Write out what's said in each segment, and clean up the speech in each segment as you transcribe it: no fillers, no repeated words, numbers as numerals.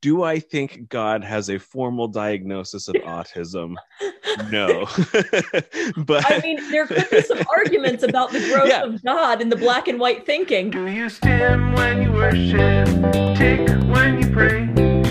Do I think God has a formal diagnosis of autism? No. But I mean, there could be some arguments about the growth of God in the black and white thinking. Do you stim when you worship? Tick when you pray?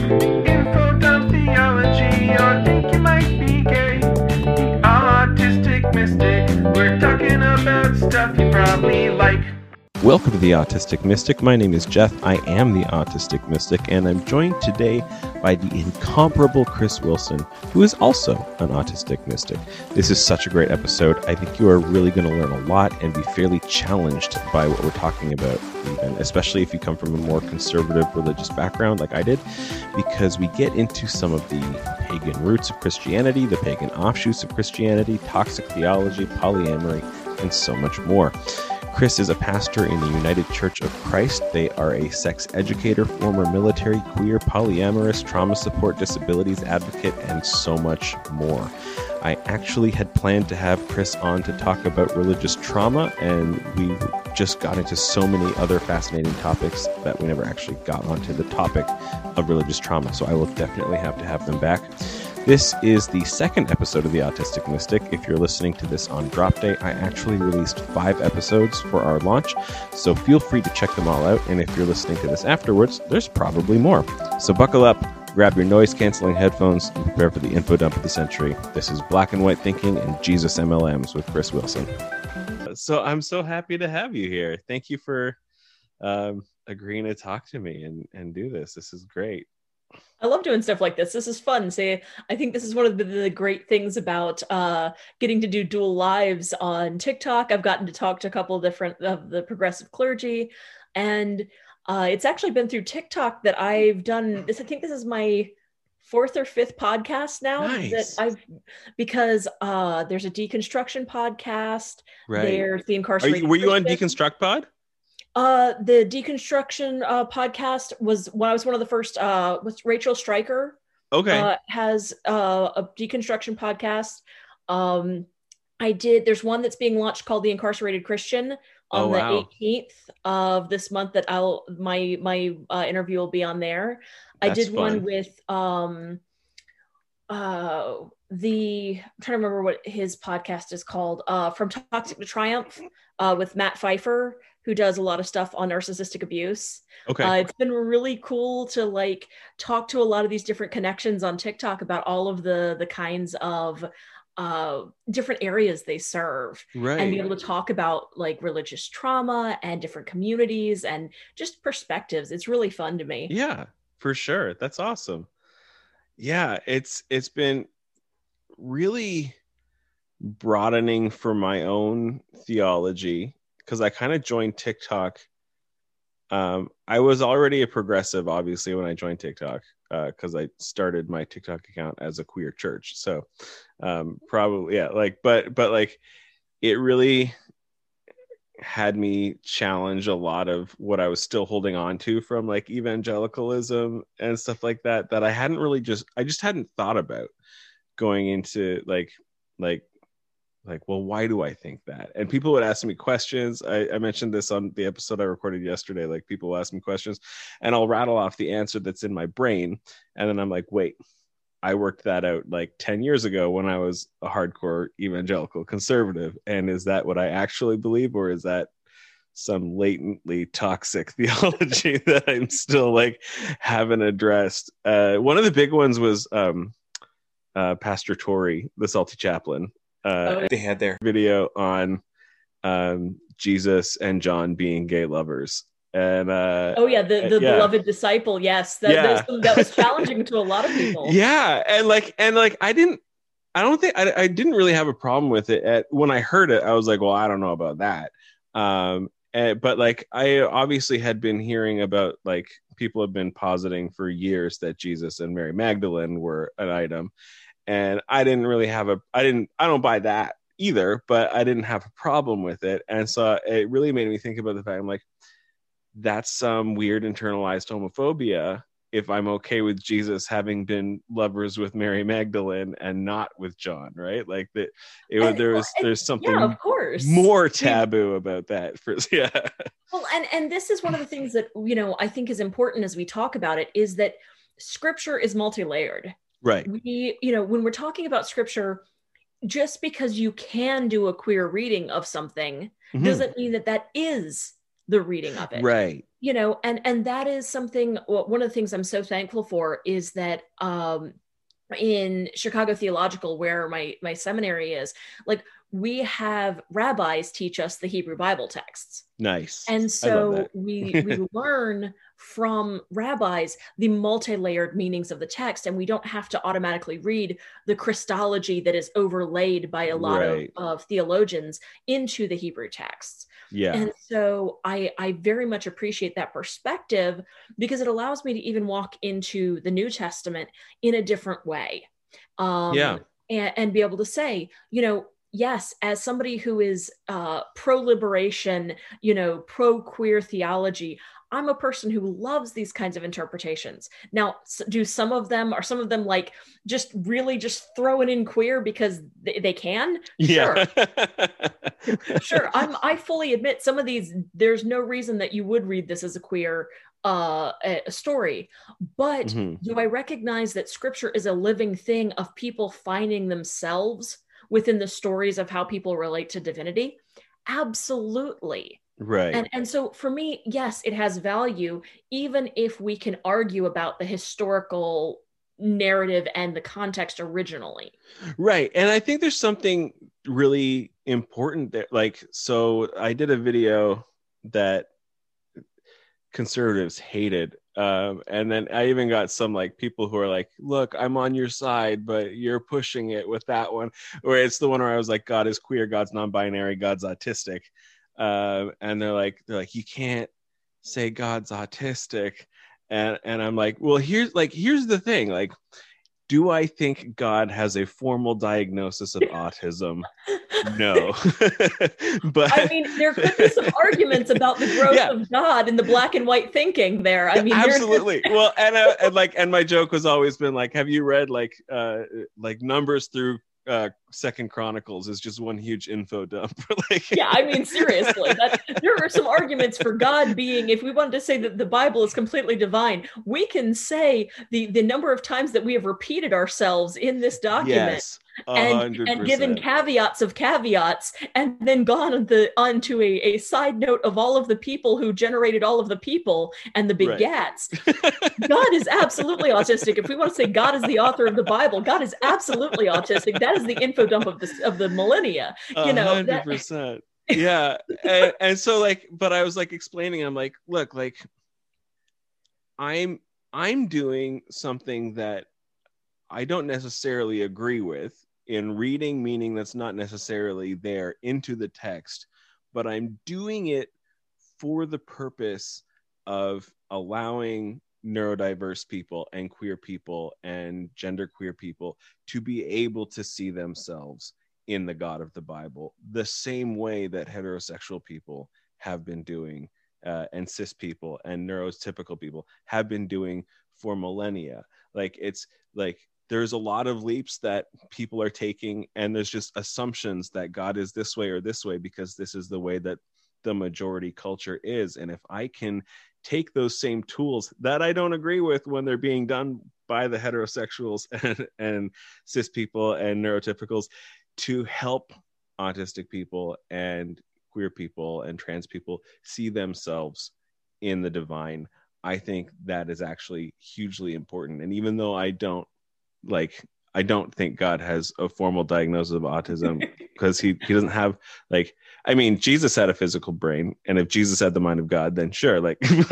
Info dump theology, or think you might be gay? The Autistic Mystic, we're talking about stuff you probably like. Welcome to the Autistic Mystic. My name is Jeff. I am the Autistic Mystic, and I'm joined today by the incomparable Chris Wilson, who is also an Autistic Mystic. This is such a great episode. I think you are really going to learn a lot and be fairly challenged by what we're talking about, even, especially if you come from a more conservative religious background like I did, because we get into some of the pagan roots of Christianity, the pagan offshoots of Christianity, toxic theology, polyamory, and so much more. Chris is a pastor in the United Church of Christ. They are a sex educator, former military, queer, polyamorous, trauma support, disabilities advocate, and so much more. I actually had planned to have Chris on to talk about religious trauma, and we just got into so many other fascinating topics that we never actually got onto the topic of religious trauma. So I will definitely have to have them back. This is the second episode of The Autistic Mystic. If you're listening to this on drop day, I actually released 5 episodes for our launch, so feel free to check them all out. And if you're listening to this afterwards, there's probably more. So buckle up, grab your noise-canceling headphones, and prepare for the info dump of the century. This is Black and White Thinking and Jesus MLMs with Chris Wilson. So I'm so happy to have you here. Thank you for agreeing to talk to me and do this. This is great. I love doing stuff like this. This is fun. I think this is one of the great things about getting to do dual lives on TikTok. I've gotten to talk to a couple of different of the progressive clergy, and it's actually been through TikTok that I've done this. I think this is my 4th or 5th podcast now. Nice. Because there's a deconstruction podcast. Right. There's the incarcerated. Were you on Deconstruct Pod? The deconstruction podcast was when I was one of the first. Was Rachel Stryker? Okay. Has a deconstruction podcast. I did. There's one that's being launched called The Incarcerated Christian on the 18th of this month. That my interview will be on there. That's I did fun. One with I'm trying to remember what his podcast is called. From Toxic to Triumph with Matt Pfeiffer, who does a lot of stuff on narcissistic abuse. Okay. It's been really cool to talk to a lot of these different connections on TikTok about all of the kinds of different areas they serve, right, and be able to talk about religious trauma and different communities and just perspectives. It's really fun to me. Yeah, for sure. That's awesome. Yeah, it's been really broadening for my own theology, because I kind of joined TikTok. I was already a progressive, obviously, when I joined TikTok, because I started my TikTok account as a queer church. So probably, yeah, but it really had me challenge a lot of what I was still holding on to from evangelicalism and stuff like that I hadn't really I just hadn't thought about going into well, why do I think that? And people would ask me questions. I mentioned this on the episode I recorded yesterday. People ask me questions, and I'll rattle off the answer that's in my brain, and then I'm like, wait, I worked that out 10 years ago when I was a hardcore evangelical conservative. And is that what I actually believe, or is that some latently toxic theology that I'm still haven't addressed? One of the big ones was Pastor Tory, the Salty Chaplain. They had their video on Jesus and John being gay lovers, and the beloved disciple. Yes, that was challenging to a lot of people. Yeah, and I didn't really have a problem with it. When I heard it, I was like, well, I don't know about that. But I obviously had been hearing about people have been positing for years that Jesus and Mary Magdalene were an item. And I didn't really I don't buy that either, but I didn't have a problem with it. And so it really made me think about the fact, I'm like, that's some weird internalized homophobia if I'm okay with Jesus having been lovers with Mary Magdalene and not with John, right? There's something of course more taboo about that. Well, and this is one of the things that, I think is important as we talk about it, is that scripture is multi-layered. Right. When we're talking about scripture, just because you can do a queer reading of something doesn't mean that is the reading of it. Right. And that is something, one of the things I'm so thankful for is that in Chicago Theological, where my seminary is, like, we have rabbis teach us the Hebrew Bible texts. Nice. And so we learn from rabbis the multi-layered meanings of the text, and we don't have to automatically read the Christology that is overlaid by a lot of theologians into the Hebrew texts. Yeah. And so I very much appreciate that perspective, because it allows me to even walk into the New Testament in a different way. And be able to say, yes, as somebody who is pro-liberation, pro-queer theology, I'm a person who loves these kinds of interpretations. Now, are some of them like just really just throwing in queer because they can? Sure. Sure. I fully admit some of these, there's no reason that you would read this as a queer a story. But do I recognize that scripture is a living thing of people finding themselves within the stories of how people relate to divinity? Absolutely. Right. And so for me, yes, it has value, even if we can argue about the historical narrative and the context originally. Right. And I think there's something really important there. Like, so I did a video that conservatives hated. And then I even got some like people who are like, look, I'm on your side, but you're pushing it with that one. Where it's the one where I was like, God is queer, God's non-binary, God's autistic. And they're like, you can't say God's autistic. And I'm like, well, here's the thing. Like, do I think God has a formal diagnosis of autism? No. But I mean, there could be some arguments about the growth of God and the black and white thinking there. I mean, absolutely. Well, and my joke was always been like, have you read like Numbers through Second Chronicles is just one huge info dump. Yeah, I mean, seriously, there are some arguments for God being, if we wanted to say that the Bible is completely divine, we can say the number of times that we have repeated ourselves in this document. Yes. And given caveats of caveats, and then gone onto a side note of all of the people who generated all of the people and the begats. God is absolutely autistic. If we want to say God is the author of the Bible, God is absolutely autistic. That is the info dump of the millennia. 100%. Yeah. And so like, but I was like explaining, I'm like, look, like I'm doing something that I don't necessarily agree with in reading meaning that's not necessarily there into the text, but I'm doing it for the purpose of allowing neurodiverse people and queer people and genderqueer people to be able to see themselves in the God of the Bible, the same way that heterosexual people have been doing, and cis people and neurotypical people have been doing for millennia. Like, it's like, there's a lot of leaps that people are taking, and there's just assumptions that God is this way or this way because this is the way that the majority culture is. And if I can take those same tools that I don't agree with when they're being done by the heterosexuals and cis people and neurotypicals to help autistic people and queer people and trans people see themselves in the divine, I think that is actually hugely important. And even though I don't think God has a formal diagnosis of autism because he doesn't have, like, I mean, Jesus had a physical brain, and if Jesus had the mind of God, then sure,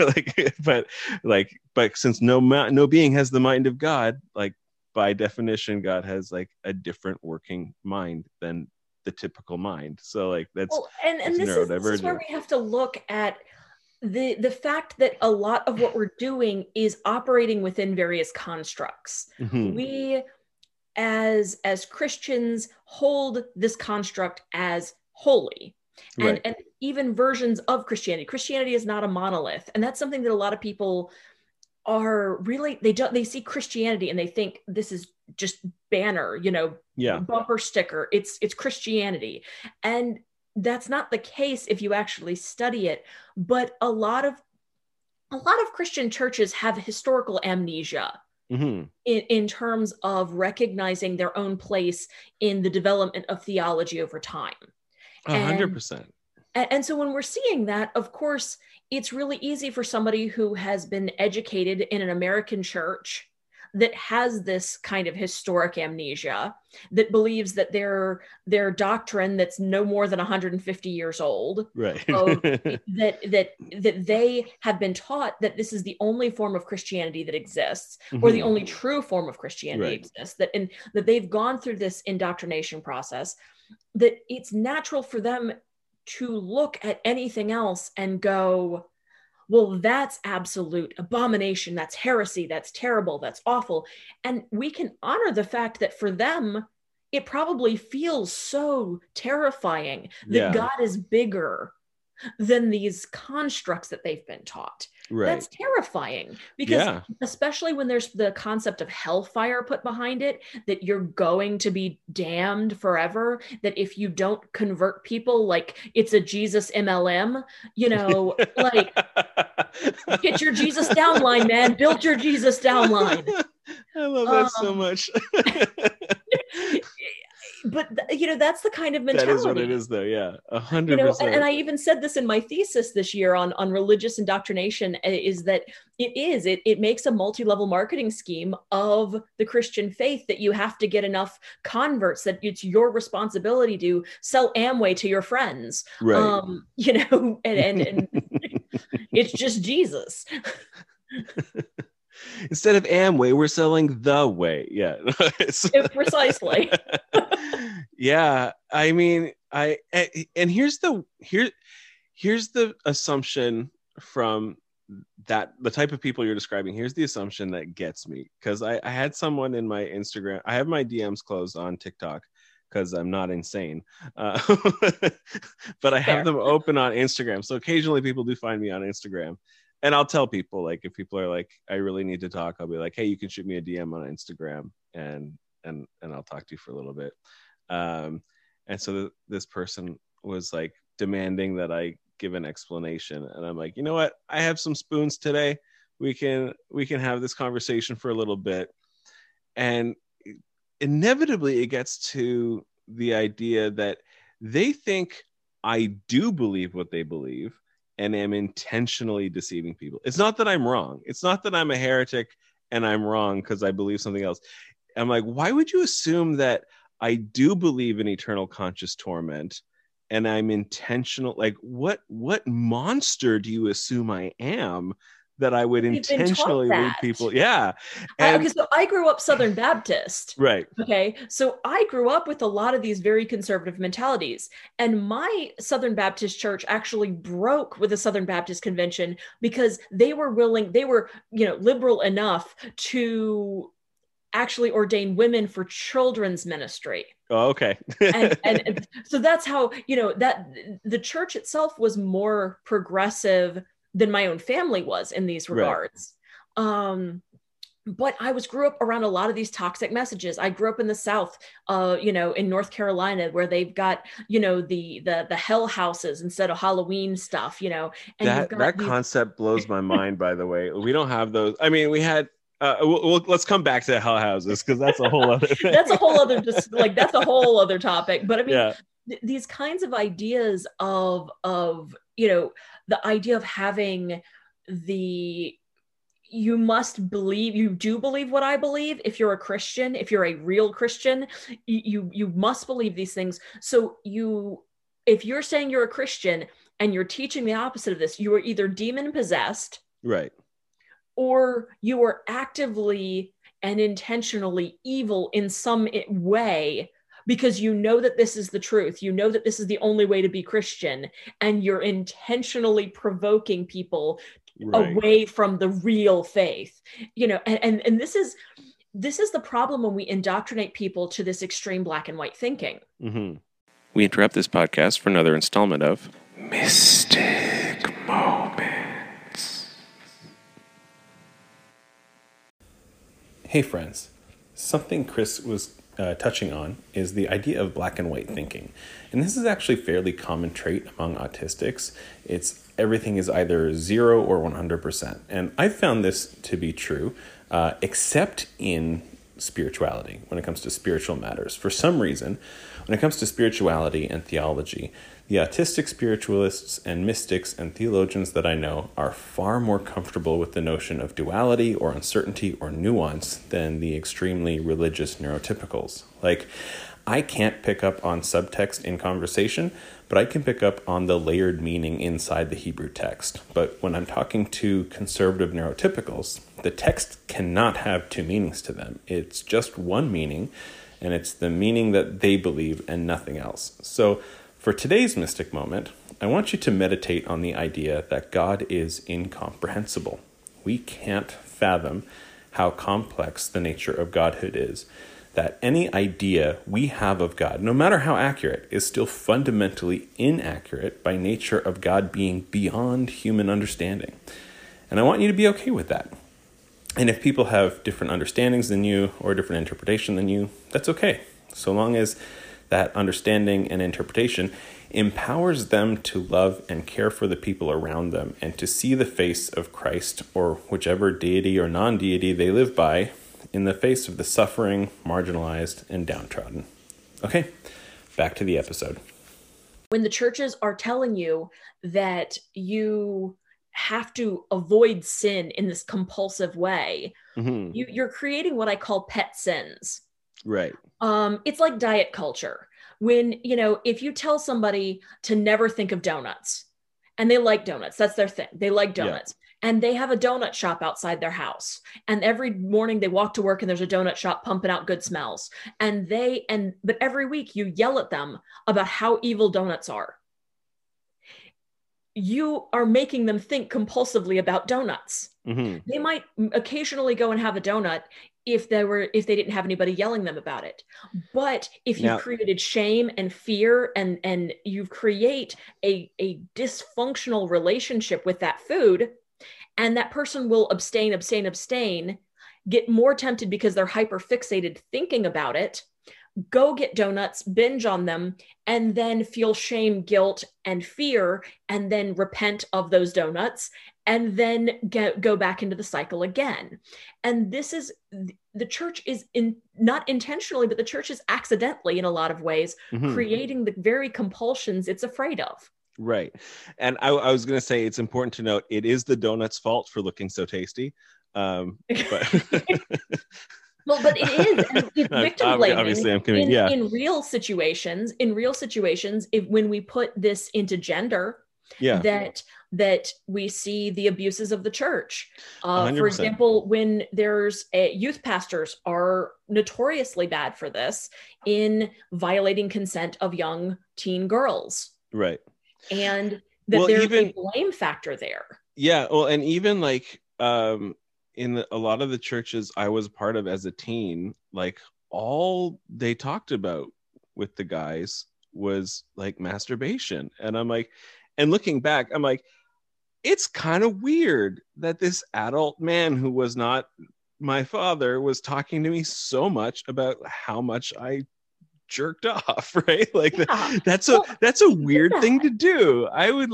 but since no being has the mind of God, like, by definition, God has like a different working mind than the typical mind. So like that's this is where we have to look at the fact that a lot of what we're doing is operating within various constructs. Mm-hmm. We as Christians hold this construct as holy. Right. And even versions of Christianity is not a monolith. And that's something that a lot of people are really, they see Christianity and they think this is just banner, bumper sticker. It's Christianity. And that's not the case if you actually study it. But a lot of Christian churches have historical amnesia. in terms of recognizing their own place in the development of theology over time. 100%. And so when we're seeing that, of course, it's really easy for somebody who has been educated in an American church that has this kind of historic amnesia, that believes that their doctrine that's no more than 150 years old, right? that they have been taught that this is the only form of Christianity that exists, or the only true form of Christianity exists, that they've gone through this indoctrination process, that it's natural for them to look at anything else and go, well, that's absolute abomination, that's heresy, that's terrible, that's awful. And we can honor the fact that for them, it probably feels so terrifying that God is bigger than these constructs that they've been taught. Right. That's terrifying, because especially when there's the concept of hellfire put behind it, that you're going to be damned forever, that if you don't convert people, like it's a Jesus MLM, like get your Jesus downline, man, build your Jesus downline. I love that so much. But that's the kind of mentality. That is what it is, though. Yeah, 100%. And I even said this in my thesis this year on religious indoctrination, is that it makes a multi-level marketing scheme of the Christian faith, that you have to get enough converts, that it's your responsibility to sell Amway to your friends, right? And it's just Jesus. Instead of Amway, we're selling the way. Yeah, precisely. Yeah, I mean, and here's the assumption from that, the type of people you're describing. Here's the assumption that gets me, because I had someone in my Instagram. I have my DMs closed on TikTok because I'm not insane, but I have them open on Instagram. So occasionally people do find me on Instagram. And I'll tell people, like, if people are like, I really need to talk, I'll be like, hey, you can shoot me a DM on Instagram and I'll talk to you for a little bit. And so this person was like demanding that I give an explanation. And I'm like, you know what? I have some spoons today. We can have this conversation for a little bit. And inevitably it gets to the idea that they think I do believe what they believe and am intentionally deceiving people. It's not that I'm wrong. It's not that I'm a heretic and I'm wrong because I believe something else. I'm like, why would you assume that I do believe in eternal conscious torment and I'm intentional? Like, what monster do you assume I am that I would intentionally lead people? Yeah. Okay, so I grew up Southern Baptist. Right. Okay. So I grew up with a lot of these very conservative mentalities. And my Southern Baptist church actually broke with the Southern Baptist Convention because they were liberal enough to actually ordain women for children's ministry. Oh, okay. and so that's how, that the church itself was more progressive than my own family was in these regards. Right. But I grew up around a lot of these toxic messages. I grew up in the South, in North Carolina, where they've got, the hell houses instead of Halloween stuff, and that concept blows my mind, by the way. We don't have those. I mean, we had, let's come back to hell houses, because that's a whole other thing. That's a whole other topic. But I mean, these kinds of ideas of the idea of having you do believe what I believe. If you're a Christian, if you're a real Christian, you must believe these things. So if you're saying you're a Christian and you're teaching the opposite of this, you are either demon possessed, right, or you are actively and intentionally evil in some way, because you know that this is the truth. You know that this is the only way to be Christian, and you're intentionally provoking people away from the real faith. And this is the problem when we indoctrinate people to this extreme black and white thinking. Mm-hmm. We interrupt this podcast for another installment of Mystic Moments. Hey friends, something Chris was touching on is the idea of black and white thinking. And this is actually a fairly common trait among autistics. It's everything is either 0 or 100%. And I've found this to be true. except in spirituality, when it comes to spiritual matters. For some reason, when it comes to spirituality and theology, the autistic spiritualists and mystics and theologians that I know are far more comfortable with the notion of duality or uncertainty or nuance than the extremely religious neurotypicals. Like, I can't pick up on subtext in conversation, but I can pick up on the layered meaning inside the Hebrew text. But when I'm talking to conservative neurotypicals, the text cannot have two meanings to them. It's just one meaning, and it's the meaning that they believe and nothing else. So for today's mystic moment, I want you to meditate on the idea that God is incomprehensible. We can't fathom how complex the nature of Godhood is. That any idea we have of God, no matter how accurate, is still fundamentally inaccurate by nature of God being beyond human understanding. And I want you to be okay with that. And if people have different understandings than you or different interpretation than you, that's okay. So long as that understanding and interpretation empowers them to love and care for the people around them and to see the face of Christ or whichever deity or non-deity they live by in the face of the suffering, marginalized, and downtrodden. Okay, back to the episode. When the churches are telling you that you have to avoid sin in this compulsive way, you're creating what I call pet sins. Right. It's like diet culture. When, if you tell somebody to never think of donuts, and they like donuts, that's their thing. They like donuts. Yeah. And they have a donut shop outside their house. And every morning they walk to work and there's a donut shop pumping out good smells. But every week you yell at them about how evil donuts are. You are making them think compulsively about donuts. Mm-hmm. They might occasionally go and have a donut if they didn't have anybody yelling them about it. But if you've created shame and fear and you create a dysfunctional relationship with that food, and that person will abstain, get more tempted because they're hyper fixated thinking about it, go get donuts, binge on them, and then feel shame, guilt, and fear, and then repent of those donuts, and then go back into the cycle again. And this is, the church is not intentionally, but the church is accidentally in a lot of ways, creating the very compulsions it's afraid of. Right. And I was going to say, it's important to note, it is the donut's fault for looking so tasty. But well, but it is. And it's victim blaming. Obviously, I'm kidding. In real situations, when we put this into gender, that we see the abuses of the church. For example, when there's youth pastors are notoriously bad for this in violating consent of young teen girls. Right. And that there's a blame factor there. Yeah. Well, and even like in a lot of the churches I was part of as a teen, like all they talked about with the guys was like masturbation. And I'm like, and looking back, I'm like, it's kind of weird that this adult man who was not my father was talking to me so much about how much I jerked off, right? Like that's a weird thing to do. I would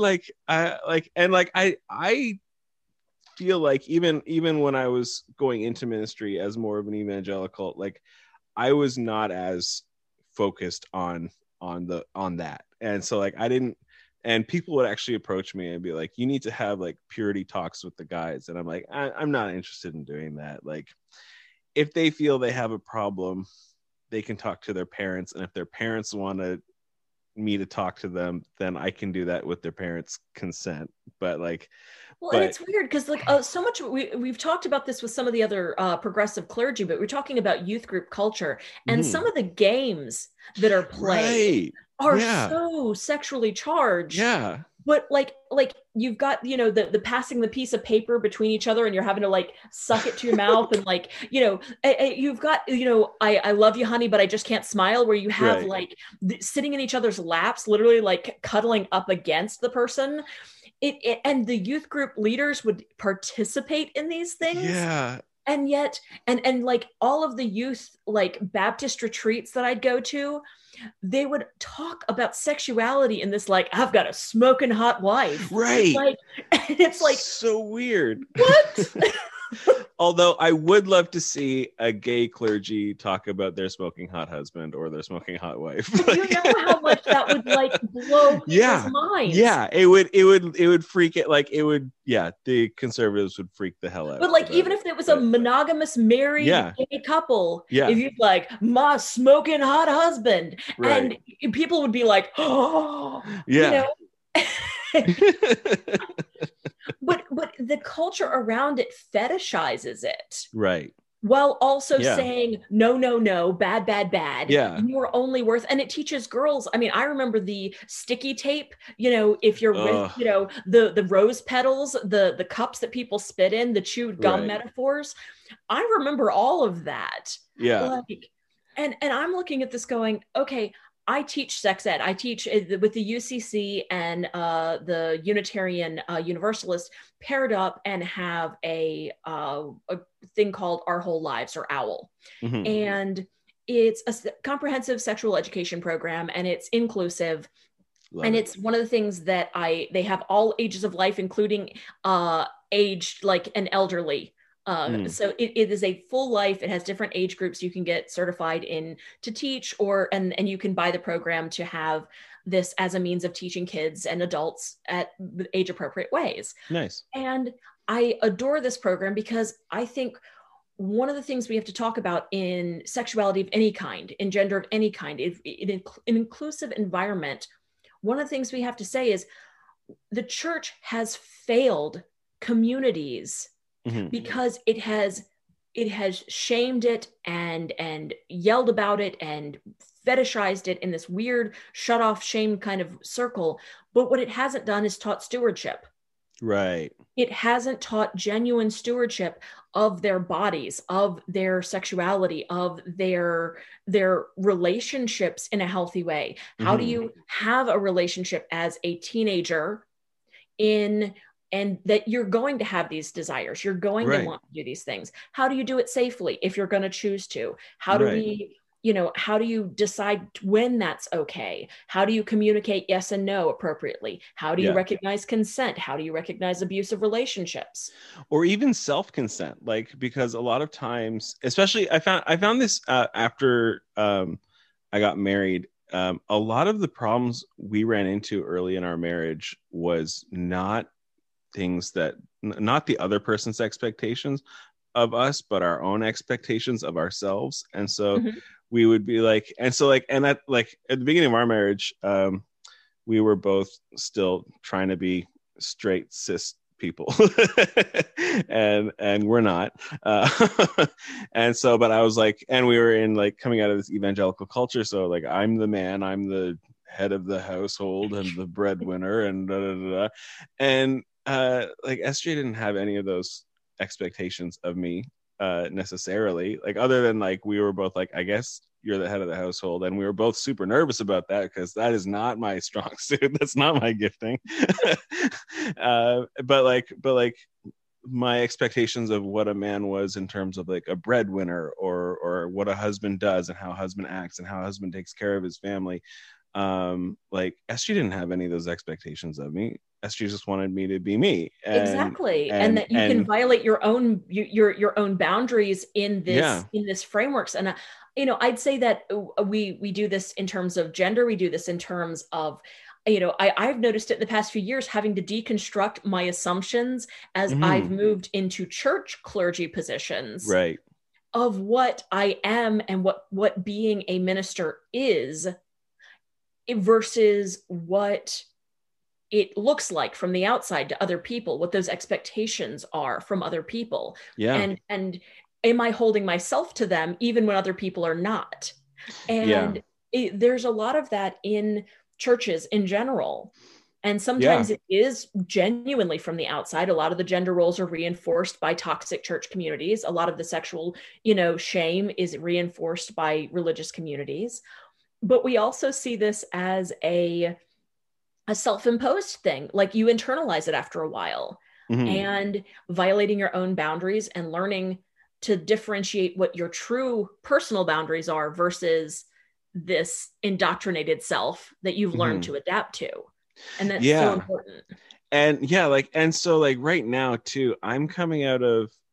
I feel like even when I was going into ministry as more of an evangelical, like I was not as focused on that. And so like I didn't, and people would actually approach me and be like, you need to have like purity talks with the guys. And I'm like, I'm not interested in doing that. Like if they feel they have a problem, they can talk to their parents. And if their parents want me to talk to them, then I can do that with their parents' consent. But like, and it's weird because like so much we've talked about this with some of the other progressive clergy, but we're talking about youth group culture and some of the games that are played are so sexually charged. Yeah. But like you've got, the passing the piece of paper between each other and you're having to like suck it to your mouth and like, you've got, I love you, honey, but I just can't smile, where you have like sitting in each other's laps, literally like cuddling up against the person. And the youth group leaders would participate in these things. Yeah. And yet, and like all of the youth, like Baptist retreats that I'd go to, they would talk about sexuality in this, like, I've got a smoking hot wife. Right. Like, it's like so weird. What? Although I would love to see a gay clergy talk about their smoking hot husband or their smoking hot wife. You know how much that would like blow people's minds. Yeah, it would freak it. Like it would. Yeah, the conservatives would freak the hell out. But like, even if it was a monogamous married gay couple, if you'd like my smoking hot husband, and people would be like, oh, yeah. But the culture around it fetishizes it. Right. While also saying, no, bad. Yeah. You're only worth, and it teaches girls. I mean, I remember the sticky tape, if you're with, the rose petals, the cups that people spit in, the chewed gum metaphors. I remember all of that. Yeah. Like, and I'm looking at this going, okay, I teach sex ed. I teach with the UCC and the Unitarian Universalist paired up and have a thing called Our Whole Lives, or OWL. Mm-hmm. And it's a comprehensive sexual education program, and it's inclusive. And it's one of the things that they have all ages of life, including aged like an elderly. So it is a full life. It has different age groups you can get certified in to teach, and you can buy the program to have this as a means of teaching kids and adults at age appropriate ways. Nice. And I adore this program because I think one of the things we have to talk about in sexuality of any kind, in gender of any kind, in an inclusive environment, one of the things we have to say is the church has failed communities because it has shamed it and yelled about it and fetishized it in this weird shut off shame kind of circle. But what it hasn't done is taught stewardship. Right. It hasn't taught genuine stewardship of their bodies, of their sexuality, of their relationships in a healthy way. How do you have a relationship as a teenager and that you're going to have these desires, you're going to want to do these things. How do you do it safely if you're going to choose to? How do we, how do you decide when that's okay? How do you communicate yes and no appropriately? How do you recognize consent? How do you recognize abusive relationships? Or even self-consent, because a lot of times, especially I found this after I got married, a lot of the problems we ran into early in our marriage was not the other person's expectations of us, but our own expectations of ourselves. And so we would be at the beginning of our marriage, we were both still trying to be straight cis people and we're not. And so, but I was and we were in coming out of this evangelical culture. So I'm the man, I'm the head of the household and the breadwinner and and SJ didn't have any of those expectations of me necessarily, other than we were both I guess you're the head of the household, and we were both super nervous about that because that is not my strong suit. That's not my gifting. but my expectations of what a man was in terms of a breadwinner or what a husband does and how a husband acts and how a husband takes care of his family, SG didn't have any of those expectations of me. SG just wanted me to be me. Exactly. And that you can violate your own boundaries in this frameworks. And I'd say that we do this in terms of gender. We do this in terms of, I've noticed it in the past few years, having to deconstruct my assumptions as I've moved into church clergy positions. Right. Of what I am and what being a minister is versus what it looks like from the outside to other people, what those expectations are from other people. Yeah. And am I holding myself to them even when other people are not? And there's a lot of that in churches in general. And sometimes it is genuinely from the outside. A lot of the gender roles are reinforced by toxic church communities. A lot of the sexual, shame is reinforced by religious communities. But we also see this as a self-imposed thing. You internalize it after a while, and violating your own boundaries and learning to differentiate what your true personal boundaries are versus this indoctrinated self that you've learned to adapt to. And that's so important. And and so right now too, I'm coming out of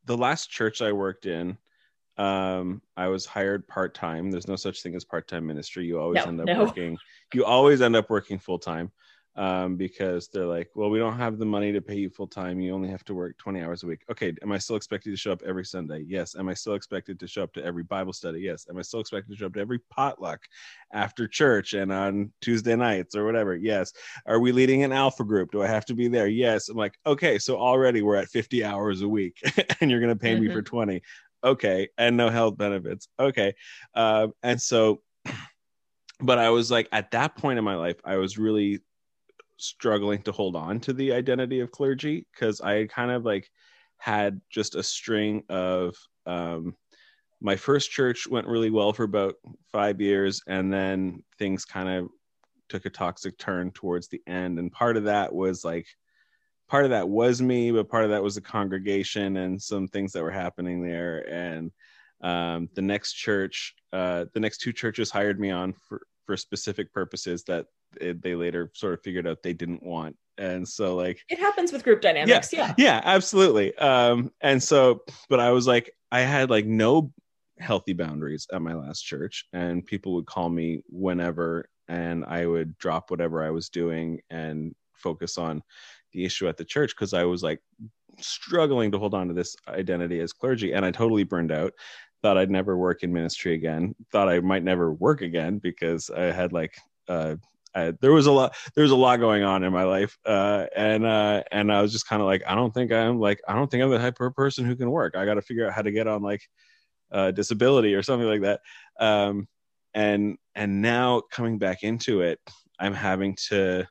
the last church I worked in, I was hired part-time. There's no such thing as part-time ministry. You always end up working full-time, because they're like, well, we don't have the money to pay you full-time. You only have to work 20 hours a week. Okay. Am I still expected to show up every Sunday? Yes. Am I still expected to show up to every Bible study? Yes. Am I still expected to show up to every potluck after church and on Tuesday nights or whatever? Yes. Are we leading an alpha group? Do I have to be there? Yes. I'm like, okay, so already we're at 50 hours a week and you're going to pay me for 20. Okay. And no health benefits. Okay. And so, but I was like, at that point in my life, I was really struggling to hold on to the identity of clergy, because I kind of like had just a string of, my first church went really well for about 5 years, and then things kind of took a toxic turn towards the end. And part of that was me, but part of that was the congregation and some things that were happening there. And the next two churches hired me on for specific purposes that they later sort of figured out they didn't want. And so like, it happens with group dynamics. Yeah, absolutely. And so, but I was like, I had like no healthy boundaries at my last church, and people would call me whenever, and I would drop whatever I was doing and focus on the issue at the church, because I was like struggling to hold on to this identity as clergy, and I totally burned out. Thought I'd never work in ministry again. Thought I might never work again, because I had like there was a lot going on in my life, and I was just kind of like, I don't think I'm the type of person who can work. I got to figure out how to get on like disability or something like that. And now coming back into it, I'm having to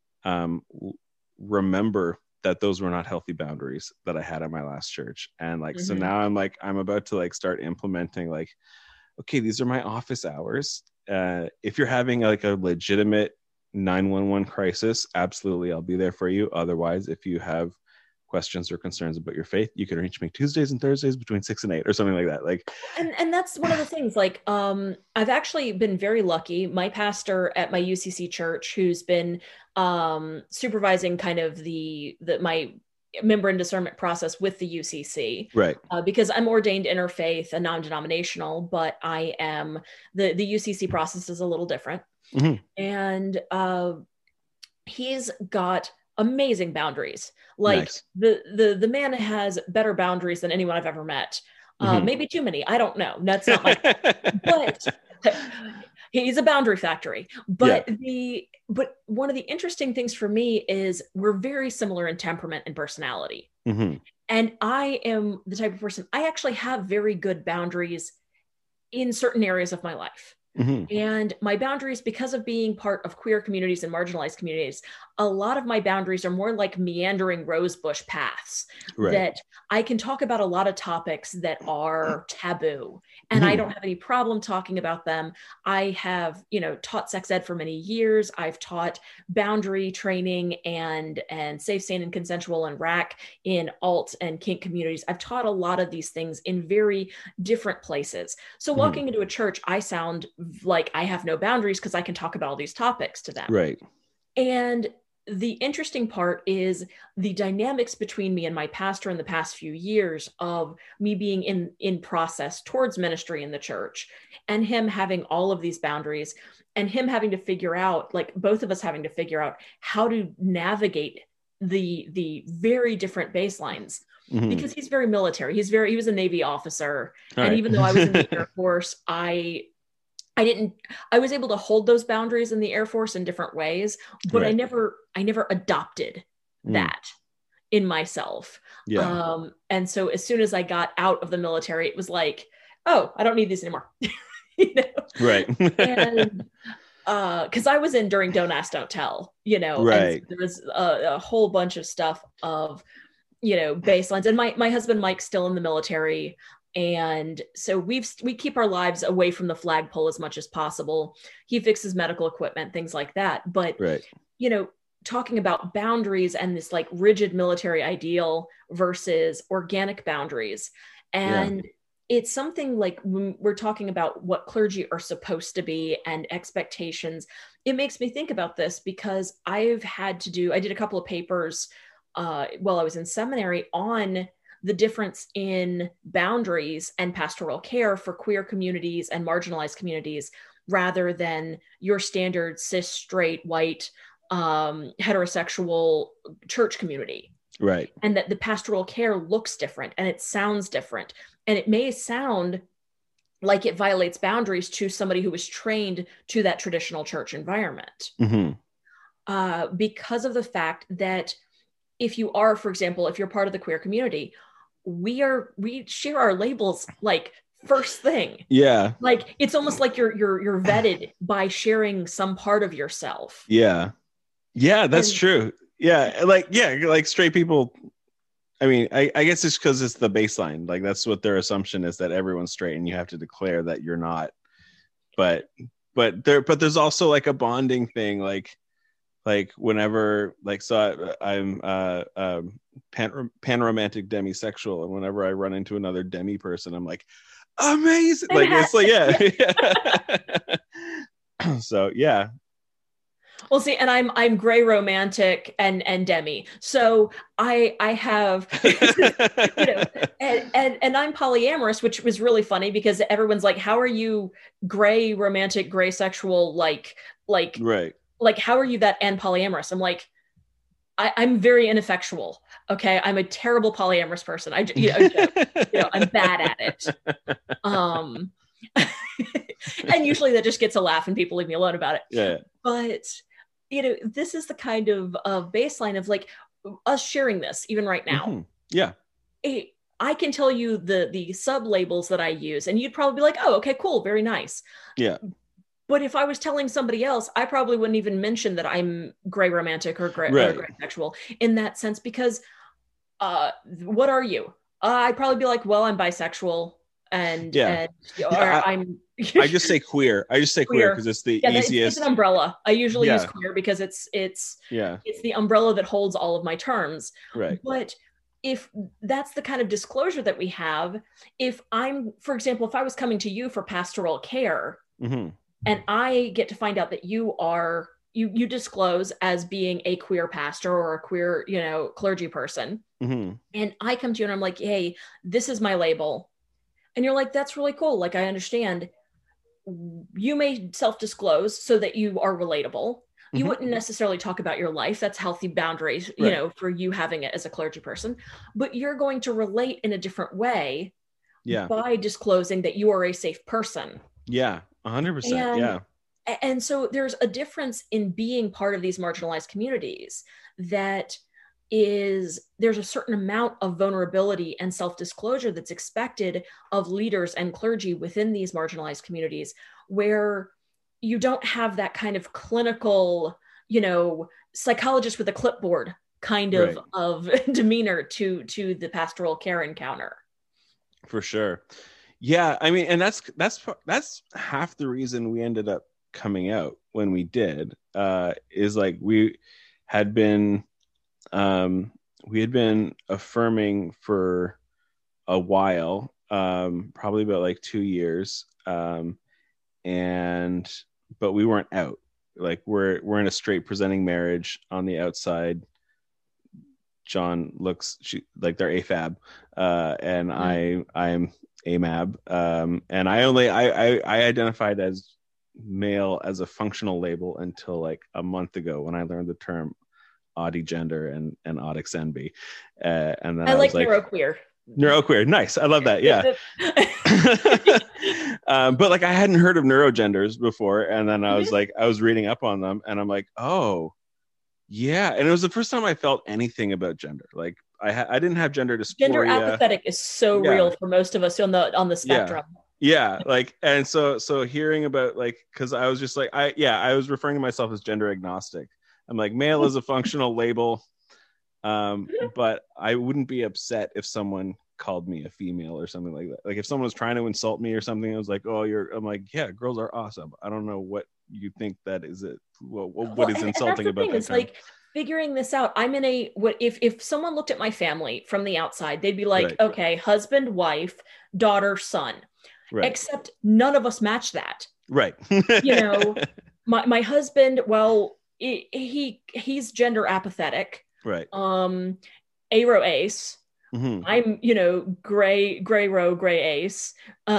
remember that those were not healthy boundaries that I had at my last church. And like, so now I'm about to like start implementing like, okay, these are my office hours. If you're having like a legitimate 911 crisis, absolutely, I'll be there for you. Otherwise, if you have questions or concerns about your faith, you can reach me Tuesdays and Thursdays between 6 and 8 or something like that. Like, and that's one of the things, like, I've actually been very lucky. My pastor at my UCC church, who's been supervising kind of my member and discernment process with the UCC, right? Because I'm ordained interfaith and non-denominational, but I am the UCC process is a little different, and he's got amazing boundaries. Like nice. the man has better boundaries than anyone I've ever met. Maybe too many. I don't know. That's not my. But he's a boundary factory. But but one of the interesting things for me is we're very similar in temperament and personality. And I am the type of person, I actually have very good boundaries in certain areas of my life. And my boundaries, because of being part of queer communities and marginalized communities, a lot of my boundaries are more like meandering rosebush paths, that I can talk about a lot of topics that are taboo, and I don't have any problem talking about them. I have, taught sex ed for many years. I've taught boundary training and safe, sane, and consensual and RAC in alt and kink communities. I've taught a lot of these things in very different places. So walking into a church, I sound like I have no boundaries because I can talk about all these topics to them. Right. And the interesting part is the dynamics between me and my pastor in the past few years of me being in process towards ministry in the church, and him having all of these boundaries, and him having to figure out, like both of us having to figure out how to navigate the very different baselines. Because he's very military. He was a Navy officer. And even though I was in the Air Force, I was able to hold those boundaries in the Air Force in different ways, but I never adopted that in myself. And so as soon as I got out of the military, it was like, oh, I don't need these anymore. Right. And because I was in during Don't Ask, Don't Tell, right. There was a whole bunch of stuff of, baselines. And my husband, Mike's still in the military. And so we keep our lives away from the flagpole as much as possible. He fixes medical equipment, things like that. But, talking about boundaries and this like rigid military ideal versus organic boundaries. And it's something like when we're talking about what clergy are supposed to be and expectations, it makes me think about this because I did a couple of papers while I was in seminary on the difference in boundaries and pastoral care for queer communities and marginalized communities, rather than your standard cis, straight, white, heterosexual church community. Right. And that the pastoral care looks different and it sounds different. And it may sound like it violates boundaries to somebody who was trained to that traditional church environment. Because of the fact that if you are, for example, if you're part of the queer community, we share our labels like first thing. Yeah. Like it's almost like you're vetted by sharing some part of yourself. Yeah. Yeah, that's true. Yeah. Like straight people. I mean, I guess it's because it's the baseline. Like that's what their assumption is, that everyone's straight and you have to declare that you're not. But there's also like a bonding thing. Like whenever, like, so I'm panromantic demisexual, and whenever I run into another demi person, I'm like, amazing. Like it's like, yeah. So yeah. Well, see, and I'm gray romantic and demi, so I have, you know, and I'm polyamorous, which was really funny because everyone's like, how are you gray romantic, gray sexual, like right, like how are you that and polyamorous? I'm like, I'm very ineffectual. Okay, I'm a terrible polyamorous person. You know, I'm bad at it. And usually that just gets a laugh and people leave me alone about it. Yeah. But you know, this is the kind of baseline of like us sharing this even right now. Yeah. I can tell you the sub labels that I use, and you'd probably be like, oh, okay, cool, very nice. Yeah. But if I was telling somebody else, I probably wouldn't even mention that I'm gray romantic or gray sexual in that sense, because what are you? I'd probably be like, well, I'm bisexual, and I'm. I just say queer. I just say queer because it's the easiest. It's an umbrella. I usually use queer because it's the umbrella that holds all of my terms. Right. But if that's the kind of disclosure that we have, if I'm, for example, if I was coming to you for pastoral care, and I get to find out that you disclose as being a queer pastor or a queer, you know, clergy person, and I come to you and I'm like, hey, this is my label, and you're like, that's really cool. Like, I understand. You may self-disclose so that you are relatable. You wouldn't necessarily talk about your life. That's healthy boundaries, you know, for you having it as a clergy person, but you're going to relate in a different way by disclosing that you are a safe person. Yeah, 100%. Yeah. And so there's a difference in being part of these marginalized communities there's a certain amount of vulnerability and self-disclosure that's expected of leaders and clergy within these marginalized communities, where you don't have that kind of clinical, you know, psychologist with a clipboard kind of demeanor to the pastoral care encounter. For sure. Yeah. I mean, and that's half the reason we ended up coming out when we did, is like we had been affirming for a while, probably about like 2 years. But we weren't out. Like we're in a straight presenting marriage on the outside. John looks like they're AFAB, and I'm AMAB. And I identified as male as a functional label until like a month ago when I learned the term audi-gender and audixenby. And then I was like neuroqueer. Nice. I love that. Yeah. But like I hadn't heard of neurogenders before. And then I was like, I was reading up on them and I'm like, oh yeah. And it was the first time I felt anything about gender. Like I didn't have gender dysphoria. Gender apathetic is so real for most of us on the spectrum. Yeah. Like, and so hearing about like, cause I was just like, I was referring to myself as gender agnostic. I'm like, male is a functional label. But I wouldn't be upset if someone called me a female or something like that. Like if someone was trying to insult me or something, I was like, I'm like, yeah, girls are awesome. I don't know what you think that is it. What is insulting about that? It's like figuring this out. I'm in if someone looked at my family from the outside, they'd be like, okay, husband, wife, daughter, son. Right. Except none of us match that. Right. You know, my husband, well, he's gender apathetic. Right. Aro ace. Mm-hmm. I'm, gray row, gray ace.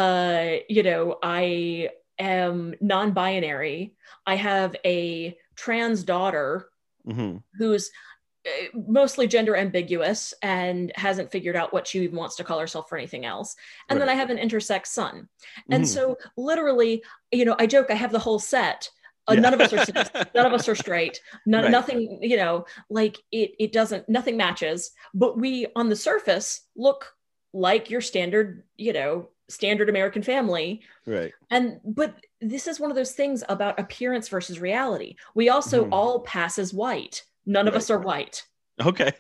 I am non-binary. I have a trans daughter Mm-hmm. who's mostly gender ambiguous and hasn't figured out what she even wants to call herself for anything else. And then I have an intersex son. And so literally, I joke, I have the whole set. None of us are cis, none of us are straight. Nothing, it doesn't, nothing matches. But we, on the surface, look like your standard, standard American family. Right. But this is one of those things about appearance versus reality. We also all pass as white. None of us are white. Okay.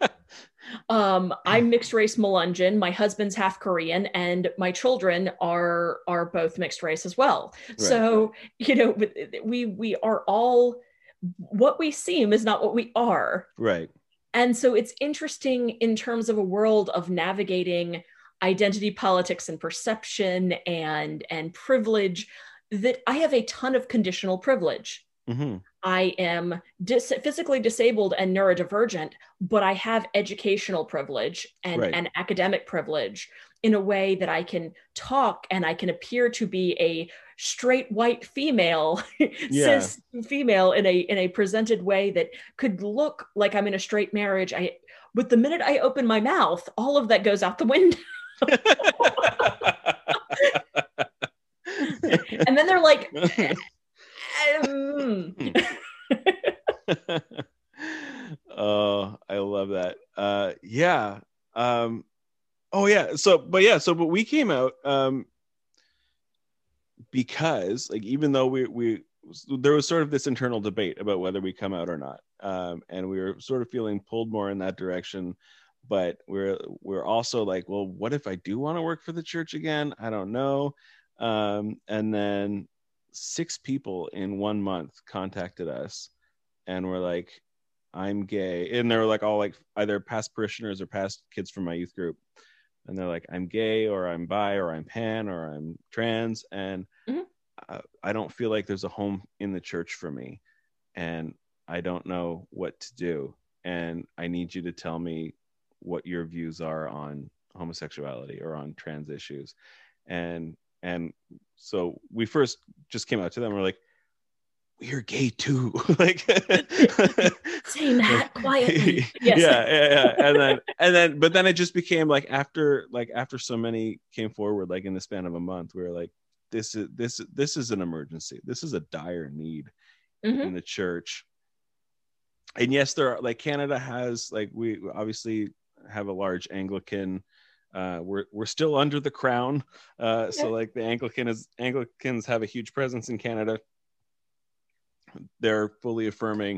I'm mixed race Melungeon. My husband's half Korean, and my children are both mixed race as well. Right. So, we are all, what we seem is not what we are. Right. And so it's interesting in terms of a world of navigating identity politics and perception and privilege, that I have a ton of conditional privilege. Mm-hmm. I am physically disabled and neurodivergent, but I have educational privilege and academic privilege in a way that I can talk and I can appear to be a straight white female, cis female in a presented way that could look like I'm in a straight marriage. But the minute I open my mouth, all of that goes out the window. And then they're like, Oh, I love that. But we came out because, like, even though we there was sort of this internal debate about whether we come out or not, and we were sort of feeling pulled more in that direction, but we're also like, well, what if I do want to work for the church again? I don't know. And then 6 people in 1 month contacted us and were like, I'm gay. And they were like all like either past parishioners or past kids from my youth group. And they're like, I'm gay, or I'm bi, or I'm pan, or I'm trans. And I don't feel like there's a home in the church for me. And I don't know what to do. And I need you to tell me what your views are on homosexuality or on trans issues. And so we first just came out to them. We're like, we're gay too. Like, saying that quietly. Yes. Yeah. But then it just became like after so many came forward, like in the span of a month, we were like, this is an emergency. This is a dire need in the church. And yes, there are, like, Canada has, like, we obviously have a large Anglican. We're still under the crown, so like the Anglicans have a huge presence in Canada. They're fully affirming,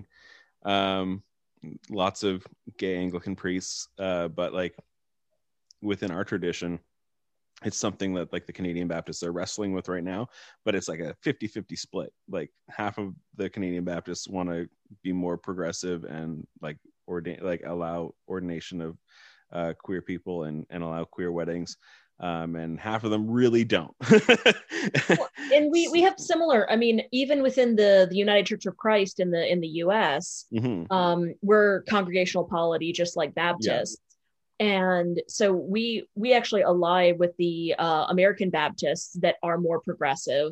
lots of gay Anglican priests, but like within our tradition, it's something that like the Canadian Baptists are wrestling with right now, but it's like a 50-50 split. Like half of the Canadian Baptists want to be more progressive and like allow ordination of queer people and allow queer weddings, and half of them really don't. And we have similar, I mean, even within the United Church of Christ in the US, we're congregational polity, just like Baptists. And so we actually ally with the American Baptists that are more progressive.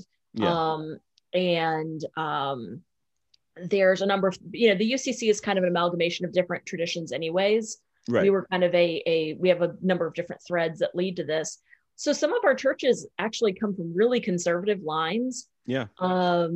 There's a number of, the UCC is kind of an amalgamation of different traditions anyways. Right. We were kind of we have a number of different threads that lead to this. So some of our churches actually come from really conservative lines. Yeah. We have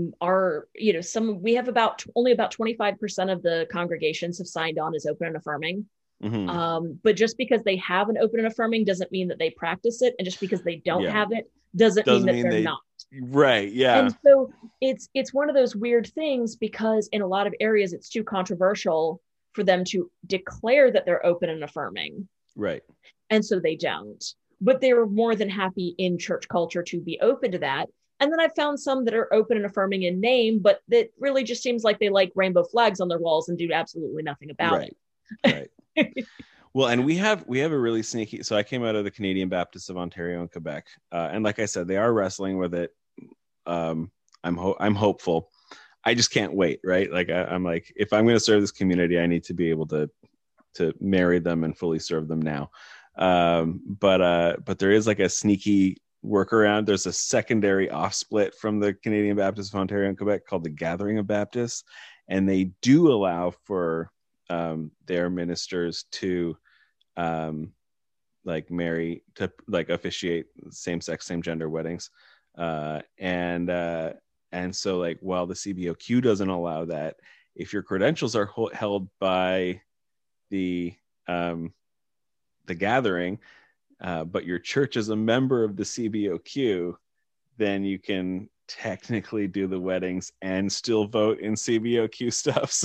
only about 25% of the congregations have signed on as open and affirming. But just because they have an open and affirming doesn't mean that they practice it. And just because they don't have it doesn't mean that they're not. Right. Yeah. And so it's one of those weird things, because in a lot of areas it's too controversial for them to declare that they're open and affirming. Right. And so they don't. But they're more than happy in church culture to be open to that. And then I've found some that are open and affirming in name, but that really just seems like they like rainbow flags on their walls and do absolutely nothing about it. Right. Well, and we have a really sneaky. So I came out of the Canadian Baptists of Ontario and Quebec, and like I said, they are wrestling with it. I'm hopeful. I just can't wait. Right? Like I'm like, if I'm going to serve this community, I need to be able to marry them and fully serve them now. But there is like a sneaky workaround. There's a secondary off split from the Canadian Baptists of Ontario and Quebec called the Gathering of Baptists, and they do allow for their ministers to like marry, to like officiate same-sex, same-gender weddings, and so like while the CBOQ doesn't allow that, if your credentials are held by the gathering, but your church is a member of the CBOQ, then you can technically do the weddings and still vote in CBOQ stuff.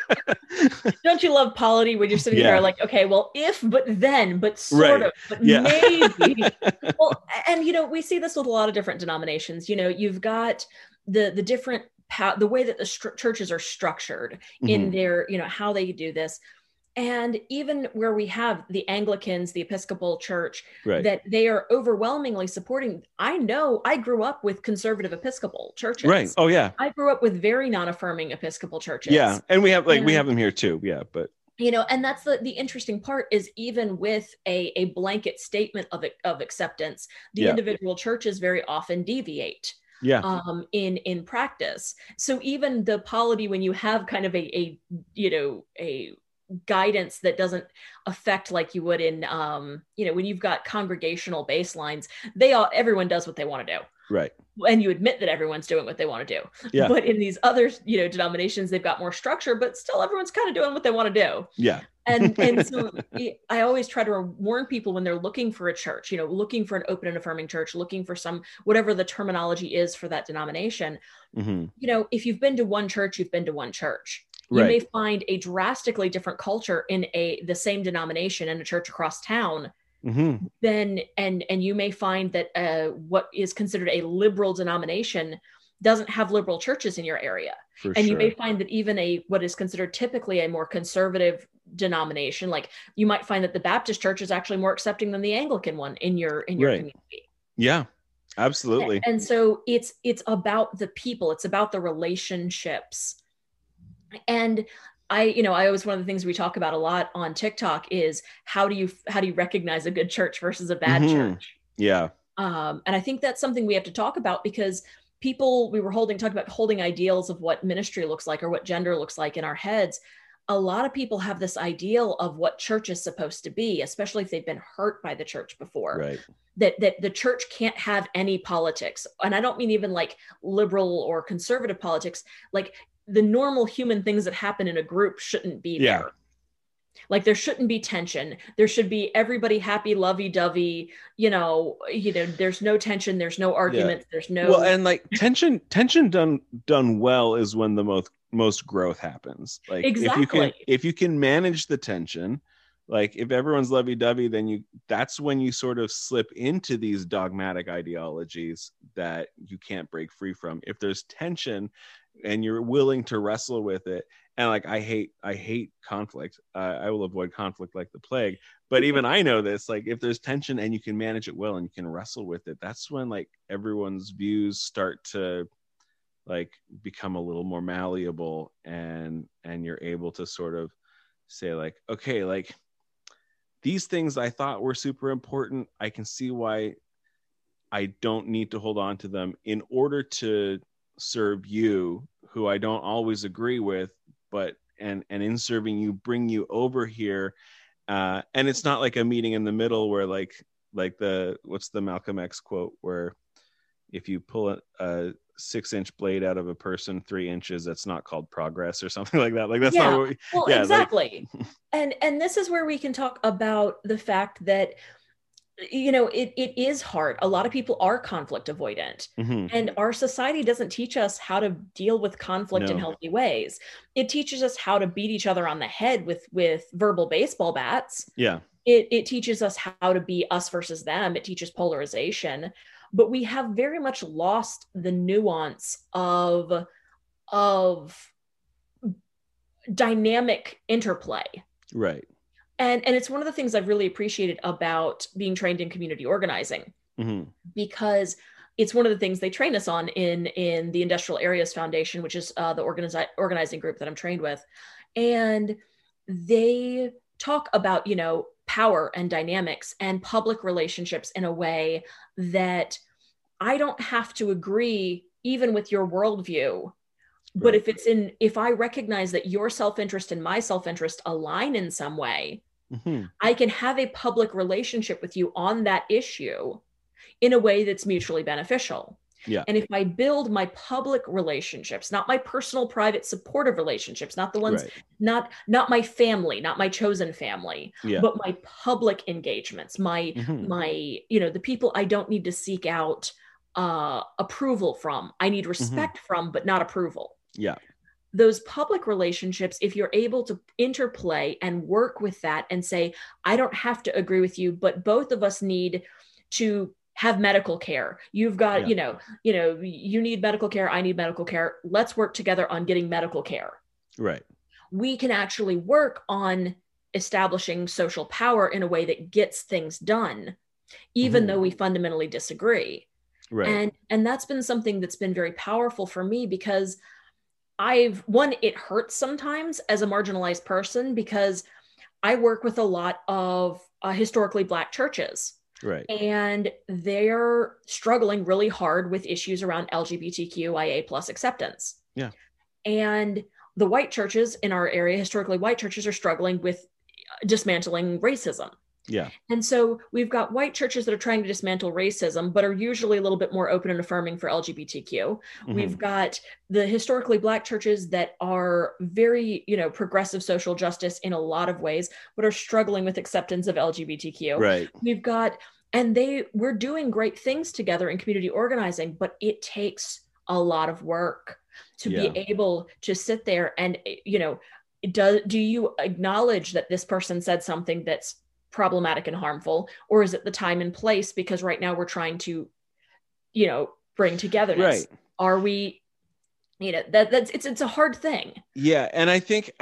Don't you love polity when you're sitting there like, okay, well, if, but then, but sort of, but maybe. Well, and we see this with a lot of different denominations. You've got the different the way that the churches are structured in their, how they do this. And even where we have the Anglicans, the Episcopal Church, that they are overwhelmingly supporting. I know I grew up with conservative Episcopal churches. Right. Oh, yeah. I grew up with very non-affirming Episcopal churches. Yeah. And we have we have them here too. Yeah. But and that's the interesting part is even with a blanket statement of acceptance, the individual churches very often deviate. In practice. So even the polity, when you have kind of a guidance that doesn't affect like you would in when you've got congregational baselines, everyone does what they want to do, right? And you admit that everyone's doing what they want to do. But in these other denominations, they've got more structure, but still everyone's kind of doing what they want to do. And so I always try to warn people when they're looking for a church, looking for an open and affirming church, looking for some, whatever the terminology is for that denomination. If you've been to one church, you've been to one church. You may find a drastically different culture in the same denomination in a church across town. Then and you may find that what is considered a liberal denomination doesn't have liberal churches in your area. You may find that even what is considered typically a more conservative denomination, like you might find that the Baptist church is actually more accepting than the Anglican one in your community. Yeah, absolutely. And so it's about the people, it's about the relationships. And I always, one of the things we talk about a lot on TikTok is how do you recognize a good church versus a bad church? Yeah. And I think that's something we have to talk about because we were talking about holding ideals of what ministry looks like or what gender looks like in our heads. A lot of people have this ideal of what church is supposed to be, especially if they've been hurt by the church before. Right. That the church can't have any politics. And I don't mean even like liberal or conservative politics, like the normal human things that happen in a group shouldn't be there. Like there shouldn't be tension. There should be everybody happy, lovey-dovey, there's no tension, there's no arguments, there's no. Well, and like tension done well is when the most growth happens. Like exactly. if you can manage the tension, like if everyone's lovey-dovey, then that's when you sort of slip into these dogmatic ideologies that you can't break free from. If there's tension and you're willing to wrestle with it, and like I hate conflict, I will avoid conflict like the plague, but even I know this, like if there's tension and you can manage it well and you can wrestle with it, that's when like everyone's views start to like become a little more malleable, and you're able to sort of say like, okay, like these things I thought were super important, I can see why I don't need to hold on to them in order to serve you, who I don't always agree with, but and in serving you, bring you over here. And it's not like a meeting in the middle where like what's the Malcolm X quote, where if you pull a 6-inch blade out of a person 3 inches, that's not called progress or something like that. Like that's not what exactly. Like... and this is where we can talk about the fact that it is hard. A lot of people are conflict avoidant, and our society doesn't teach us how to deal with conflict in healthy ways. It teaches us how to beat each other on the head with verbal baseball bats. Yeah. It teaches us how to be us versus them. It teaches polarization, but we have very much lost the nuance of dynamic interplay. Right. And it's one of the things I've really appreciated about being trained in community organizing, because it's one of the things they train us on in the Industrial Areas Foundation, which is the organizing group that I'm trained with. And they talk about, power and dynamics and public relationships in a way that I don't have to agree even with your worldview. But Right. if I recognize that your self-interest and my self-interest align in some way, Mhm. I can have a public relationship with you on that issue in a way that's mutually beneficial. Yeah. And if I build my public relationships, not my personal, private, supportive relationships, not the ones, Right. not my family, not my chosen family, Yeah. but my public engagements, Mhm. the people I don't need to seek out approval from. I need respect from, but not approval. Yeah. Those public relationships, if you're able to interplay and work with that and say, I don't have to agree with you, but both of us need to have medical care. You've got, Yeah. You need medical care. I need medical care. Let's work together on getting medical care. Right. We can actually work on establishing social power in a way that gets things done, even though we fundamentally disagree. Right. And that's been something that's been very powerful for me, because it hurts sometimes as a marginalized person, because I work with a lot of historically Black churches. Right. And they're struggling really hard with issues around LGBTQIA plus acceptance. Yeah. And the white churches in our area, historically white churches, are struggling with dismantling racism. Yeah. And so we've got white churches that are trying to dismantle racism, but are usually a little bit more open and affirming for LGBTQ. We've got the historically Black churches that are very, progressive social justice in a lot of ways, but are struggling with acceptance of LGBTQ. Right. We've got, we're doing great things together in community organizing, but it takes a lot of work to be able to sit there and, do you acknowledge that this person said something that's problematic and harmful, or is it the time and place? Because right now we're trying to, bring togetherness. Right. Are we, it's a hard thing. Yeah. And I think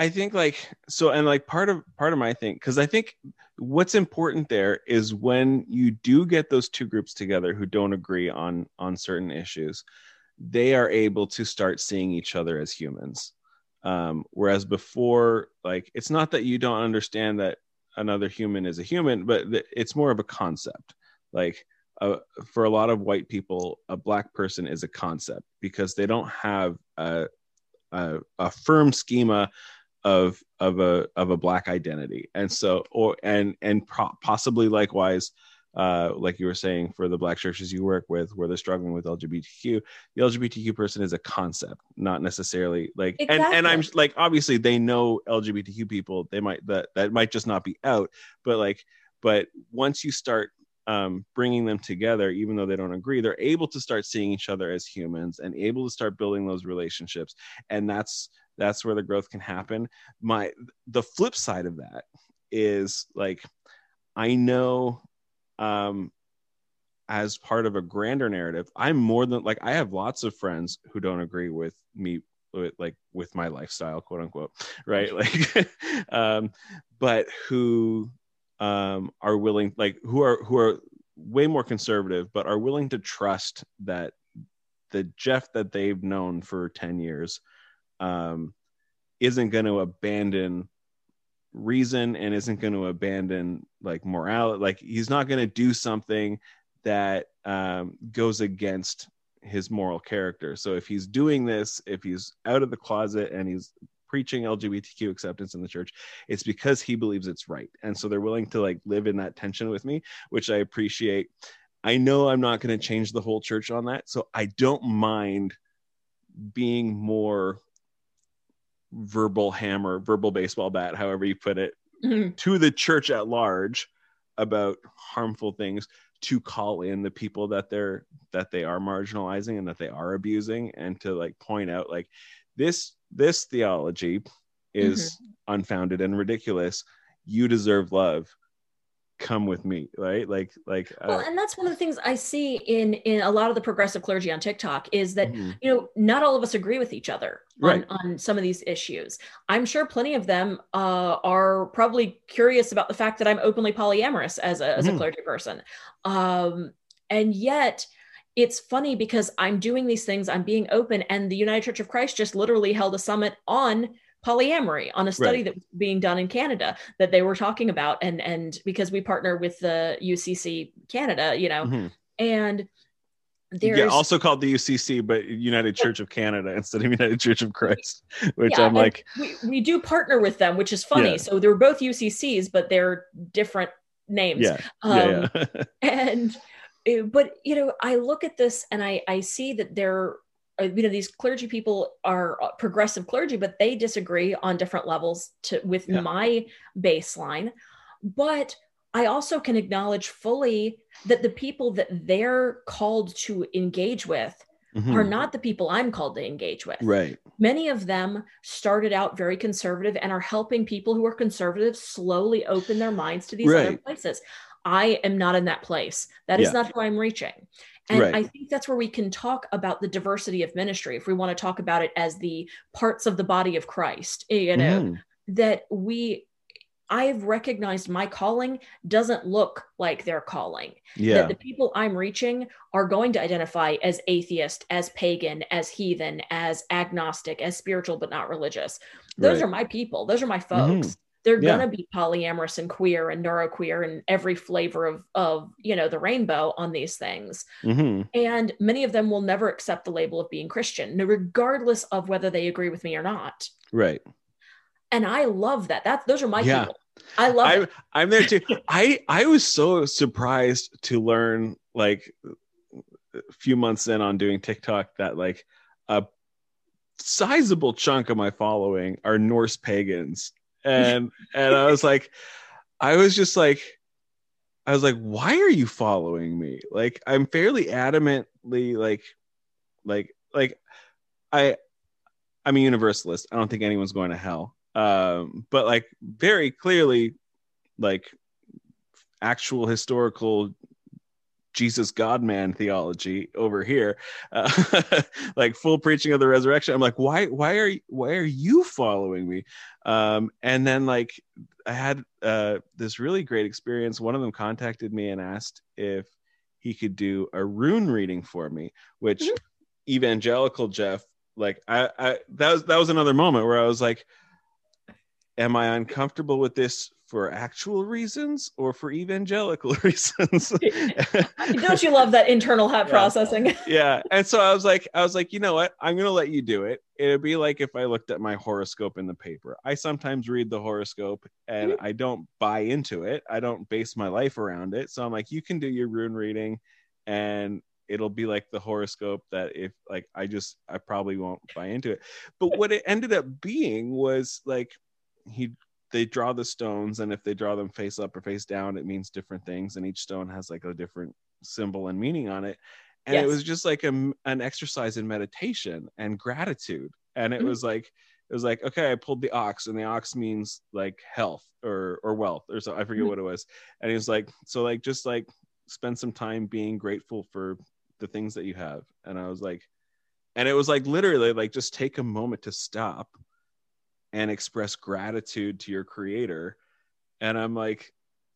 part of my thing, because I think what's important there is when you do get those two groups together who don't agree on certain issues, they are able to start seeing each other as humans. Whereas before, it's not that you don't understand that another human is a human, but it's more of a concept. For a lot of white people, a Black person is a concept because they don't have a firm schema of a Black identity. And so, possibly likewise, like you were saying, for the Black churches you work with, where they're struggling with LGBTQ, the LGBTQ person is a concept, not necessarily Exactly. and I'm obviously they know LGBTQ people, they might, that might just not be out, but once you start bringing them together, even though they don't agree, they're able to start seeing each other as humans and able to start building those relationships. And that's where the growth can happen. The flip side of that is I know, as part of a grander narrative, I'm more than I have lots of friends who don't agree with me, with my lifestyle, quote unquote, right? But who are willing, who are way more conservative, but are willing to trust that the Jeff that they've known for 10 years isn't going to abandon reason and isn't going to abandon morality. He's not going to do something that goes against his moral character. So if he's doing this, if he's out of the closet and he's preaching LGBTQ acceptance in the church, it's because he believes it's right. And so they're willing to live in that tension with me, which I appreciate. I know I'm not going to change the whole church on that, so I don't mind being more verbal baseball bat, however you put it, to the church at large about harmful things, to call in the people that they are marginalizing and that they are abusing, and to point out this theology is unfounded and ridiculous. You deserve love. Come with me, right? And that's one of the things I see in a lot of the progressive clergy on TikTok is that not all of us agree with each other on some of these issues. I'm sure plenty of them are probably curious about the fact that I'm openly polyamorous as a clergy person, and yet it's funny because I'm doing these things, I'm being open, and the United Church of Christ just literally held a summit on polyamory on a study Right. that was being done in Canada that they were talking about. And because we partner with the UCC Canada, Mhm. and Yeah, there's also called the UCC, but United Church of Canada instead of United Church of Christ, which yeah, I'm like, we do partner with them, which is funny. Yeah. So they're both UCCs, but they're different names. yeah, yeah. And but I look at this and I see that there are, these clergy people are progressive clergy, but they disagree on different levels with Yeah. my baseline. But I also can acknowledge fully that the people that they're called to engage with Mhm. are not the people I'm called to engage with. Right. Many of them started out very conservative and are helping people who are conservative slowly open their minds to these other Right. places. I am not in that place. That is Yeah. not who I'm reaching. And Right. I think that's where we can talk about the diversity of ministry, if we want to talk about it as the parts of the body of Christ, Mhm. that I've recognized my calling doesn't look like their calling. Yeah. That the people I'm reaching are going to identify as atheist, as pagan, as heathen, as agnostic, as spiritual but not religious. Those Right. are my people. Those are my folks. They're Yeah. going to be polyamorous and queer and neuroqueer and every flavor of the rainbow on these things. Mhm. And many of them will never accept the label of being Christian, regardless of whether they agree with me or not. Right. And I love that. Those are my Yeah. people. I love it. I'm there too. I was so surprised to learn, like, a few months in on doing TikTok, that like a sizable chunk of my following are Norse pagans, and I was like, I was like, why are you following me? Like, I'm fairly adamantly like I'm a universalist. I don't think anyone's going to hell. But like very clearly, like actual historical Jesus God man theology over here, like full preaching of the resurrection. I'm like, why are you following me? And then like I had this really great experience. One of them contacted me and asked if he could do a rune reading for me, which evangelical Jeff, like that was another moment where I was like, am I uncomfortable with this for actual reasons or for evangelical reasons? Don't you love that internal processing? Yeah. And so I was like, you know what? I'm going to let you do it. It'd be like if I looked at my horoscope in the paper. I sometimes read the horoscope and I don't buy into it. I don't base my life around it. So I'm like, you can do your rune reading and it'll be like the horoscope that if like, I probably won't buy into it. But what it ended up being was like, they draw the stones, and if they draw them face up or face down, it means different things, and each stone has like a different symbol and meaning on it. And It was just like an exercise in meditation and gratitude. And it was like, okay, I pulled the ox, and the ox means like health or wealth or so, I forget what it was. And he was like, so like just like spend some time being grateful for the things that you have. And I was like, and it was like literally like just take a moment to stop and express gratitude to your creator. And I'm like,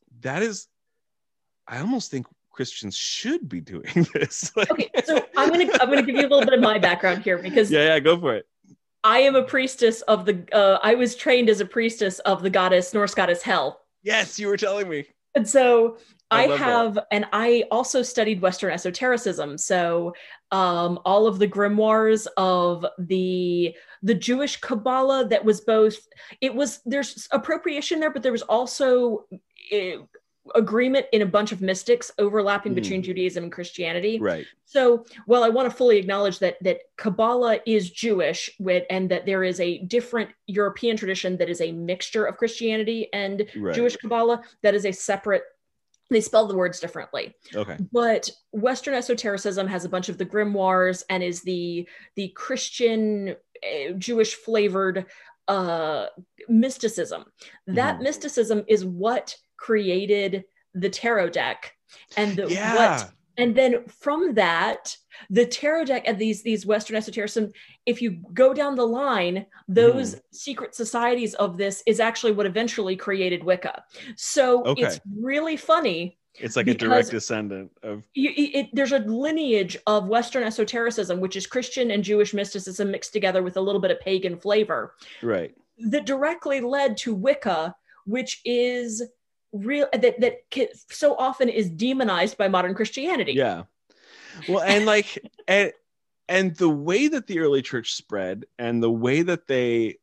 I almost think Christians should be doing this. Like, okay, so I'm gonna give you a little bit of my background here, because yeah, go for it. I am a priestess of I was trained as a priestess of the Norse goddess Hel. Yes, you were telling me. And so and I also studied Western esotericism. So all of the grimoires of the Jewish Kabbalah, that was there's appropriation there, but there was also agreement in a bunch of mystics overlapping between Judaism and Christianity. Right. So, well, I want to fully acknowledge that Kabbalah is Jewish, and that there is a different European tradition that is a mixture of Christianity and Jewish Kabbalah that is a separate. They spell the words differently. Okay. But Western esotericism has a bunch of the grimoires and is the Christian Jewish flavored mysticism. That mysticism is what created the tarot deck, and and then from that, the tarot deck and these Western esotericism, if you go down the line, those secret societies of this is actually what eventually created Wicca. So it's really funny. It's like a direct descendant of... there's a lineage of Western esotericism, which is Christian and Jewish mysticism mixed together with a little bit of pagan flavor. Right. that directly led to Wicca, which is real, that so often is demonized by modern Christianity. Yeah. Well, and like, and the way that the early church spread, and the way that they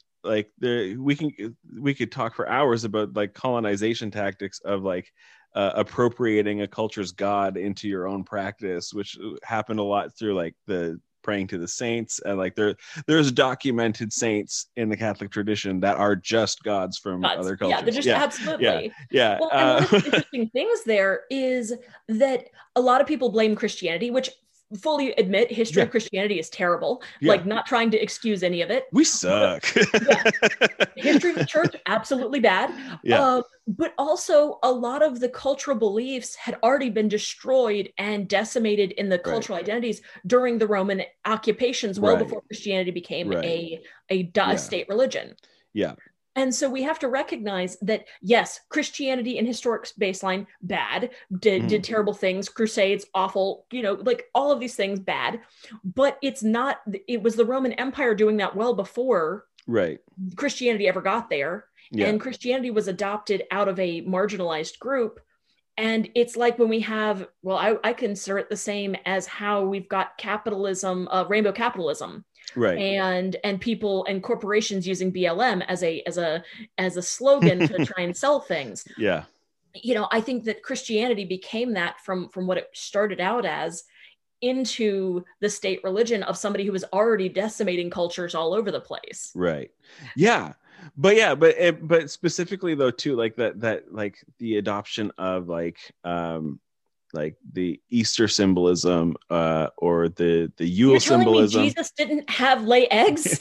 we could talk for hours about like colonization tactics of like appropriating a culture's god into your own practice, which happened a lot through like the praying to the saints, and like there's documented saints in the Catholic tradition that are just gods from other cultures. Yeah, they're just absolutely. Yeah. Well, and one of the interesting things there is that a lot of people blame Christianity, which fully admit history of Christianity is terrible. Like, not trying to excuse any of it. We suck. History of the church, absolutely bad. But also a lot of the cultural beliefs had already been destroyed and decimated in the cultural identities during the Roman occupations, well before Christianity became a state religion. Yeah. And so we have to recognize that, yes, Christianity in historic baseline, bad, did terrible things, crusades, awful, like all of these things, bad. But it was the Roman Empire doing that well before Christianity ever got there. Yeah. And Christianity was adopted out of a marginalized group. And it's like when we have, I consider it the same as how we've got capitalism, rainbow capitalism. Right. And people and corporations using BLM as a slogan to try and sell things. Yeah. I think that Christianity became that from what it started out as, into the state religion of somebody who was already decimating cultures all over the place. Right. Yeah. But specifically though too, like that like the adoption of like the Easter symbolism or the Yule symbolism. Me Jesus didn't lay eggs?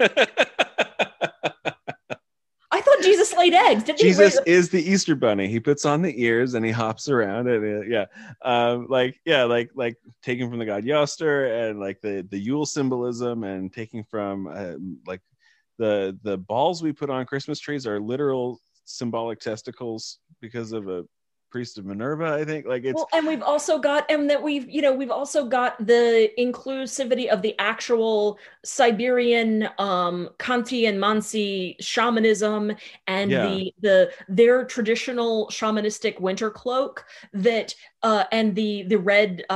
I thought Jesus laid eggs. Jesus is the Easter bunny. He puts on the ears and he hops around, and like taking from the god Yoster, and like the Yule symbolism, and taking from like the balls we put on Christmas trees are literal symbolic testicles because of a priest of Minerva, I think. Like it's and we've also got we've also got the inclusivity of the actual Siberian Khanty and Mansi shamanism, and their traditional shamanistic winter cloak that and the red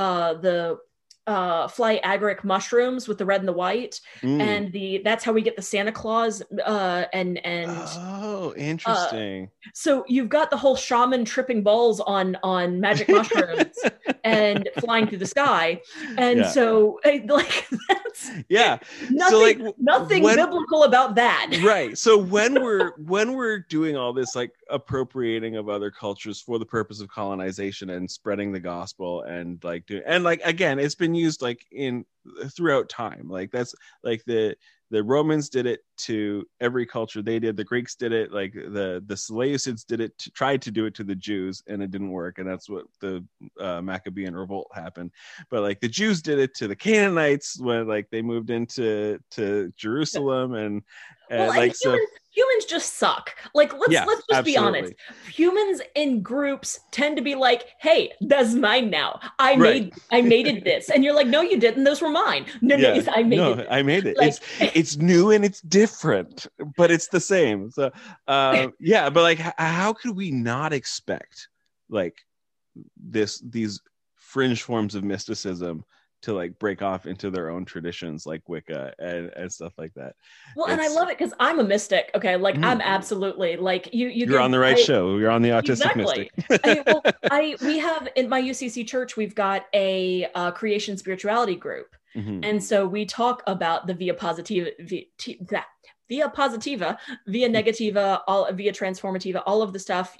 fly agaric mushrooms with the red and the white, and that's how we get the Santa Claus and oh, interesting. So you've got the whole shaman tripping balls on magic mushrooms and flying through the sky, and so like that's nothing biblical about that, right? So when we're doing all this like appropriating of other cultures for the purpose of colonization and spreading the gospel, and like again, it's been used like throughout time. Like that's like the Romans did it to every culture. They did. The Greeks did it. Like the Seleucids did it. Tried to do it to the Jews, and it didn't work. And that's what the Maccabean revolt happened. But like the Jews did it to the Canaanites when like they moved into Jerusalem, and like humans just suck. Like let's just absolutely. Be honest. Humans in groups tend to be like, "Hey, that's mine now. I made this," and you're like, "No, you didn't. Those were mine." No, I made it. Like, it's new and it's different, but it's the same. So, but like, how could we not expect like these fringe forms of mysticism to like break off into their own traditions like Wicca and stuff like that? Well, and I love it because I'm a mystic. Okay, like I'm absolutely like you're on the right show. You're on the Autistic Mystic. We have in my UCC church, we've got a creation spirituality group, and so we talk about the via positiva, via negativa, via transformativa, all of the stuff.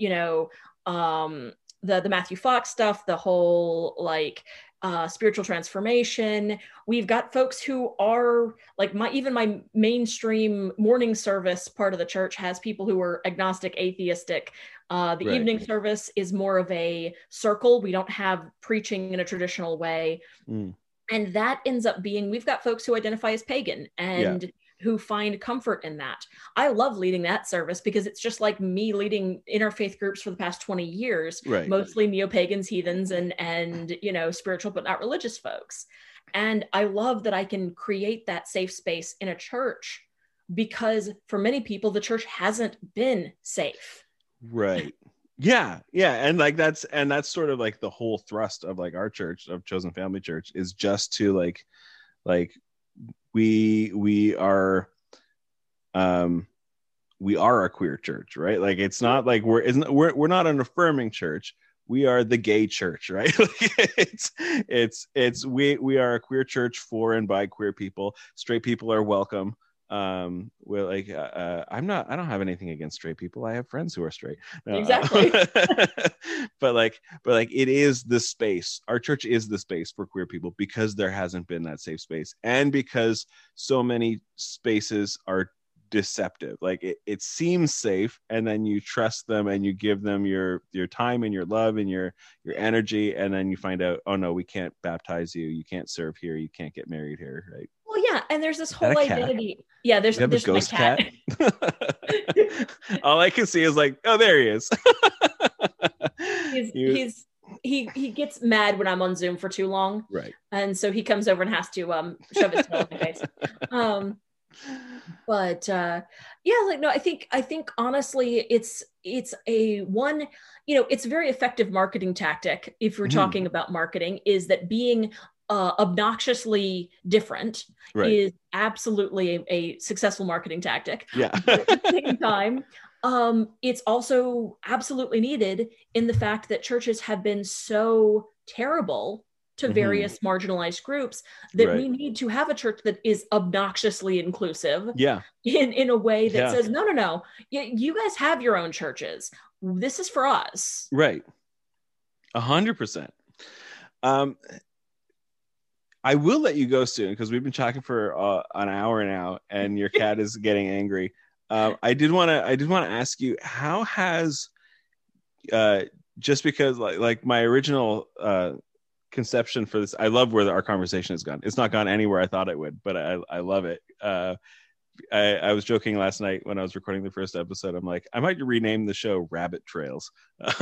The Matthew Fox stuff, the whole like spiritual transformation. We've got folks who are like my mainstream morning service part of the church has people who are agnostic, atheistic. The evening service is more of a circle. We don't have preaching in a traditional way. And that ends up being, we've got folks who identify as pagan and who find comfort in that. I love leading that service because it's just like me leading interfaith groups for the past 20 years, mostly neo-pagans, heathens, and spiritual but not religious folks. And I love that I can create that safe space in a church because for many people, the church hasn't been safe. Right. Yeah. And like that's sort of like the whole thrust of like our church, of Chosen Family Church, is just to like we are a queer church, right? Like it's not like we're not an affirming church. We are the gay church, right? We are a queer church for and by queer people. Straight people are welcome. We're like I don't have anything against straight people. I have friends who are straight. No, exactly. But like it is the space. Our church is the space for queer people because there hasn't been that safe space, and because so many spaces are deceptive. Like it seems safe, and then you trust them and you give them your time and your love and your energy, and then you find out, oh no, we can't baptize you, you can't serve here, you can't get married here, right? Well, yeah, and there's this whole identity. Yeah, there's a ghost cat. All I can see is like, oh, there he is. He gets mad when I'm on Zoom for too long, right? And so he comes over and has to shove his tail in my face. But yeah, like no, I think honestly, it's a one, it's a very effective marketing tactic. If we're talking about marketing, is that being obnoxiously different is absolutely a successful marketing tactic. Yeah. But at the same time, it's also absolutely needed in the fact that churches have been so terrible to various marginalized groups that we need to have a church that is obnoxiously inclusive. Yeah. In a way that says, no, you guys have your own churches. This is for us. Right. 100%. I will let you go soon because we've been talking for an hour now, and your cat is getting angry. I did want to ask you, how has just because like my original conception for this, I love where our conversation has gone. It's not gone anywhere I thought it would, but I love it. I was joking last night when I was recording the first episode. I'm like, I might rename the show Rabbit Trails.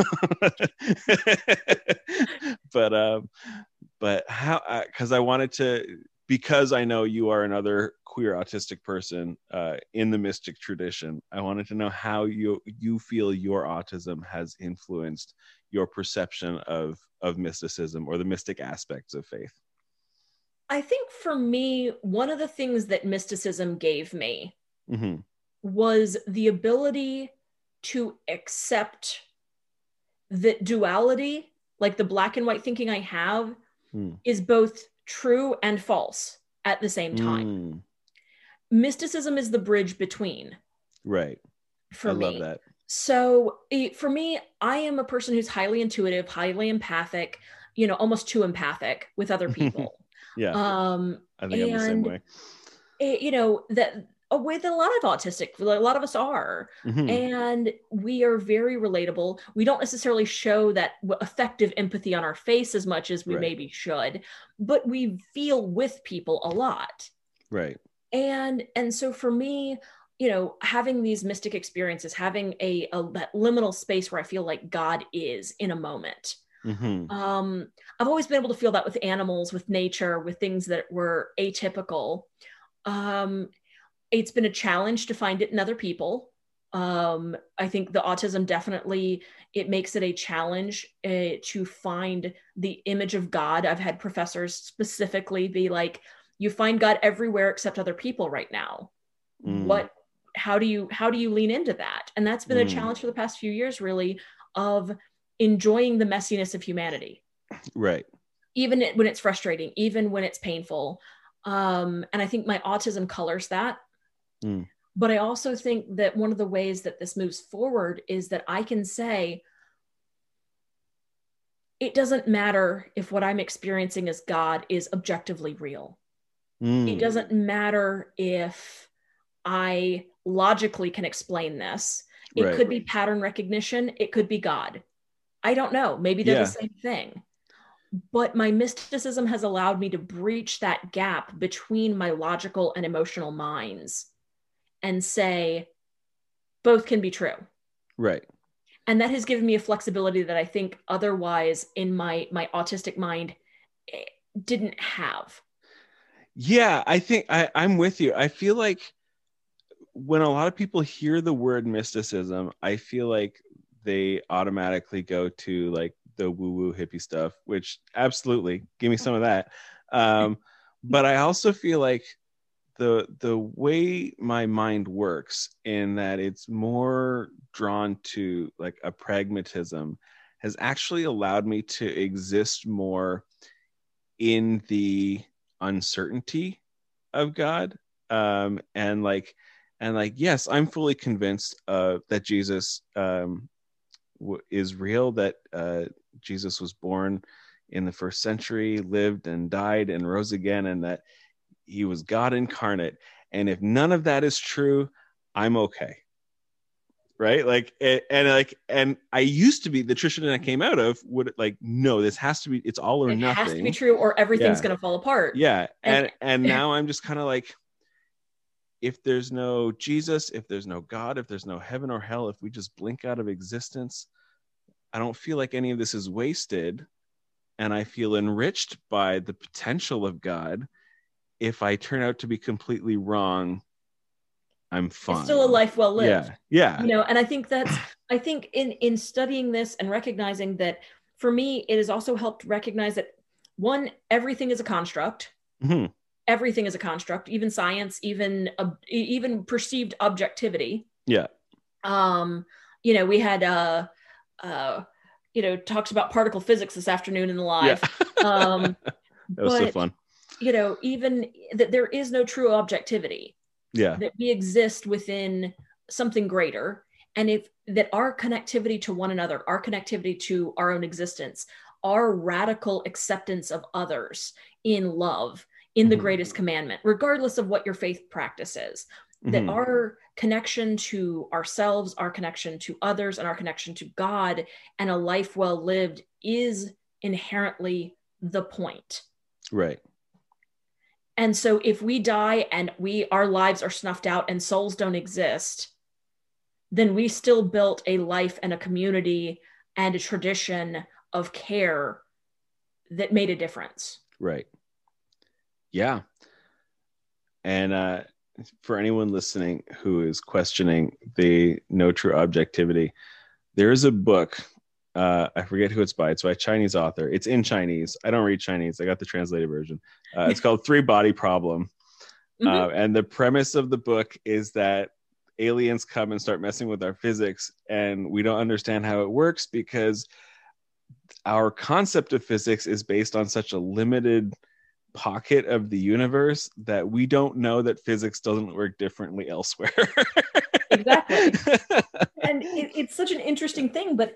But how, because I wanted to, because I know you are another queer autistic person in the mystic tradition, I wanted to know how you feel your autism has influenced your perception of mysticism or the mystic aspects of faith. I think for me, one of the things that mysticism gave me was the ability to accept that duality, like the black and white thinking I have, is both true and false at the same time. Mysticism is the bridge between. Right. For me. I love that. So for me, I am a person who's highly intuitive, highly empathic, almost too empathic with other people. Yeah. I think I'm the same way. That a way that a lot of us are. And we are very relatable. We don't necessarily show that effective empathy on our face as much as we maybe should, but we feel with people a lot. Right. And so for me, having these mystic experiences, having that liminal space where I feel like God is in a moment. I've always been able to feel that with animals, with nature, with things that were atypical. It's been a challenge to find it in other people. I think the autism definitely, it makes it a challenge to find the image of God. I've had professors specifically be like, you find God everywhere except other people right now. How do you lean into that? And that's been a challenge for the past few years, really, of enjoying the messiness of humanity. Right. Even when it's frustrating, even when it's painful. And I think my autism colors that. But I also think that one of the ways that this moves forward is that I can say, it doesn't matter if what I'm experiencing as God is objectively real. It doesn't matter if I logically can explain this. It could be pattern recognition. It could be God. I don't know. Maybe they're the same thing. But my mysticism has allowed me to breach that gap between my logical and emotional minds and say, both can be true. Right. And that has given me a flexibility that I think otherwise in my autistic mind didn't have. Yeah, I think I'm with you. I feel like when a lot of people hear the word mysticism, I feel like they automatically go to like the woo-woo hippie stuff, which absolutely give me some of that. But I also feel like the way my mind works, in that it's more drawn to like a pragmatism, has actually allowed me to exist more in the uncertainty of God. And yes, I'm fully convinced that Jesus is real, that Jesus was born in the first century, lived and died and rose again, and that he was God incarnate. And if none of that is true, I'm okay. Right? And I used to be, the tradition I came out of would like, no, this has to be, it's all or nothing. It has to be true, or everything's going to fall apart. Yeah. And now I'm just kind of like, if there's no Jesus, if there's no God, if there's no heaven or hell, if we just blink out of existence, I don't feel like any of this is wasted. And I feel enriched by the potential of God. If I turn out to be completely wrong, I'm fine. It's still a life well lived. Yeah. And I think in studying this and recognizing that, for me, it has also helped recognize that, one, everything is a construct. Mm-hmm. Everything is a construct, even science, even perceived objectivity. Yeah. We had talks about particle physics this afternoon in the live. Yeah. That was so fun. Even that there is no true objectivity. Yeah. That we exist within something greater, and that our connectivity to one another, our connectivity to our own existence, our radical acceptance of others in love, in the greatest commandment, regardless of what your faith practice is, that our connection to ourselves, our connection to others, and our connection to God and a life well lived is inherently the point. Right. And so if we die and our lives are snuffed out and souls don't exist, then we still built a life and a community and a tradition of care that made a difference. Right. Yeah. And for anyone listening who is questioning the no true objectivity, there is a book. I forget who it's by. It's by a Chinese author. It's in Chinese. I don't read Chinese. I got the translated version. It's called Three Body Problem. And the premise of the book is that aliens come and start messing with our physics, and we don't understand how it works because our concept of physics is based on such a limited pocket of the universe that we don't know that physics doesn't work differently elsewhere. Exactly. And it's such an interesting thing, but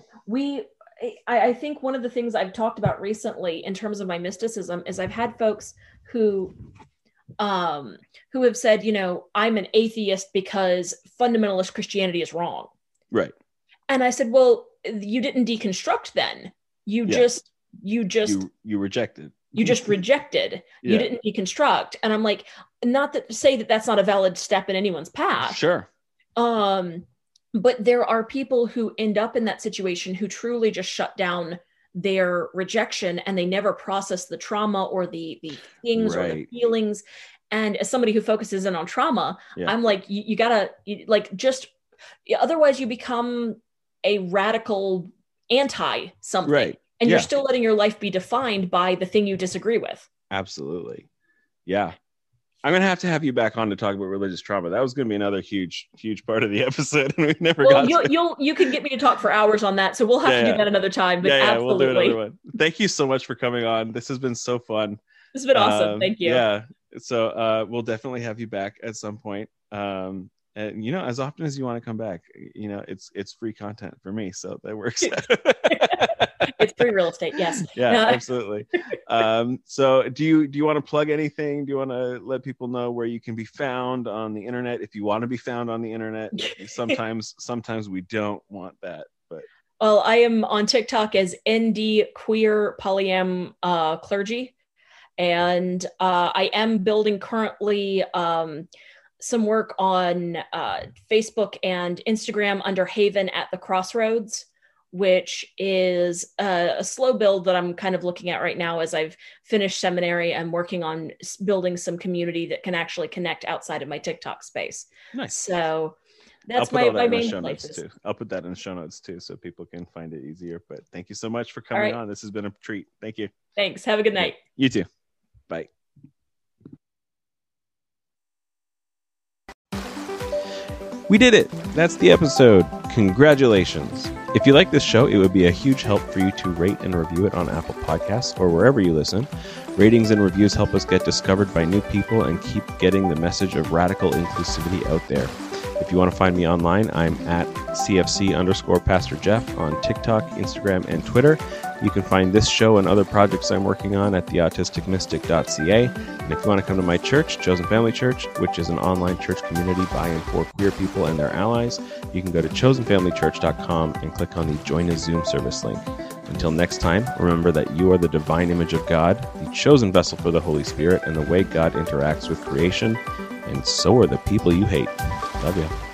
I think one of the things I've talked about recently in terms of my mysticism is I've had folks who have said, I'm an atheist because fundamentalist Christianity is wrong. Right. And I said, well, you didn't deconstruct then. You rejected. You just rejected. Yeah. You didn't deconstruct. And I'm like, not that to say that that's not a valid step in anyone's path. Sure. But there are people who end up in that situation who truly just shut down their rejection, and they never process the trauma or the things or the feelings. And as somebody who focuses in on trauma, I'm like, you gotta otherwise you become a radical anti something. Right. And you're still letting your life be defined by the thing you disagree with. Absolutely. Yeah. I'm going to have you back on to talk about religious trauma. That was going to be another huge, huge part of the episode. And we never got to it. You can get me to talk for hours on that. So we'll have to do that another time. But absolutely. We'll do another one. Thank you so much for coming on. This has been so fun. This has been awesome. Thank you. Yeah. So we'll definitely have you back at some point. And as often as you want to come back, it's free content for me. So that works. It's free real estate. Yes. Yeah, absolutely. So do you want to plug anything? Do you want to let people know where you can be found on the internet? If you want to be found on the internet, sometimes we don't want that, but. Well, I am on TikTok as ND Queer Polyam Clergy. And I am building currently some work on Facebook and Instagram under Haven at the Crossroads, which is a slow build that I'm kind of looking at right now as I've finished seminary and working on building some community that can actually connect outside of my TikTok space. Nice. So that's my main places. Too. I'll put that in the show notes too, so people can find it easier. But thank you so much for coming on. This has been a treat. Thank you. Thanks. Have a good night. You too. Bye. We did it. That's the episode. Congratulations. If you like this show, it would be a huge help for you to rate and review it on Apple Podcasts or wherever you listen. Ratings and reviews help us get discovered by new people and keep getting the message of radical inclusivity out there. If you want to find me online, I'm at CFC_Pastor Jeff on TikTok, Instagram, and Twitter. You can find this show and other projects I'm working on at theautisticmystic.ca. And if you want to come to my church, Chosen Family Church, which is an online church community by and for queer people and their allies, you can go to chosenfamilychurch.com and click on the Join a Zoom service link. Until next time, remember that you are the divine image of God, the chosen vessel for the Holy Spirit, and the way God interacts with creation, and so are the people you hate. Love you.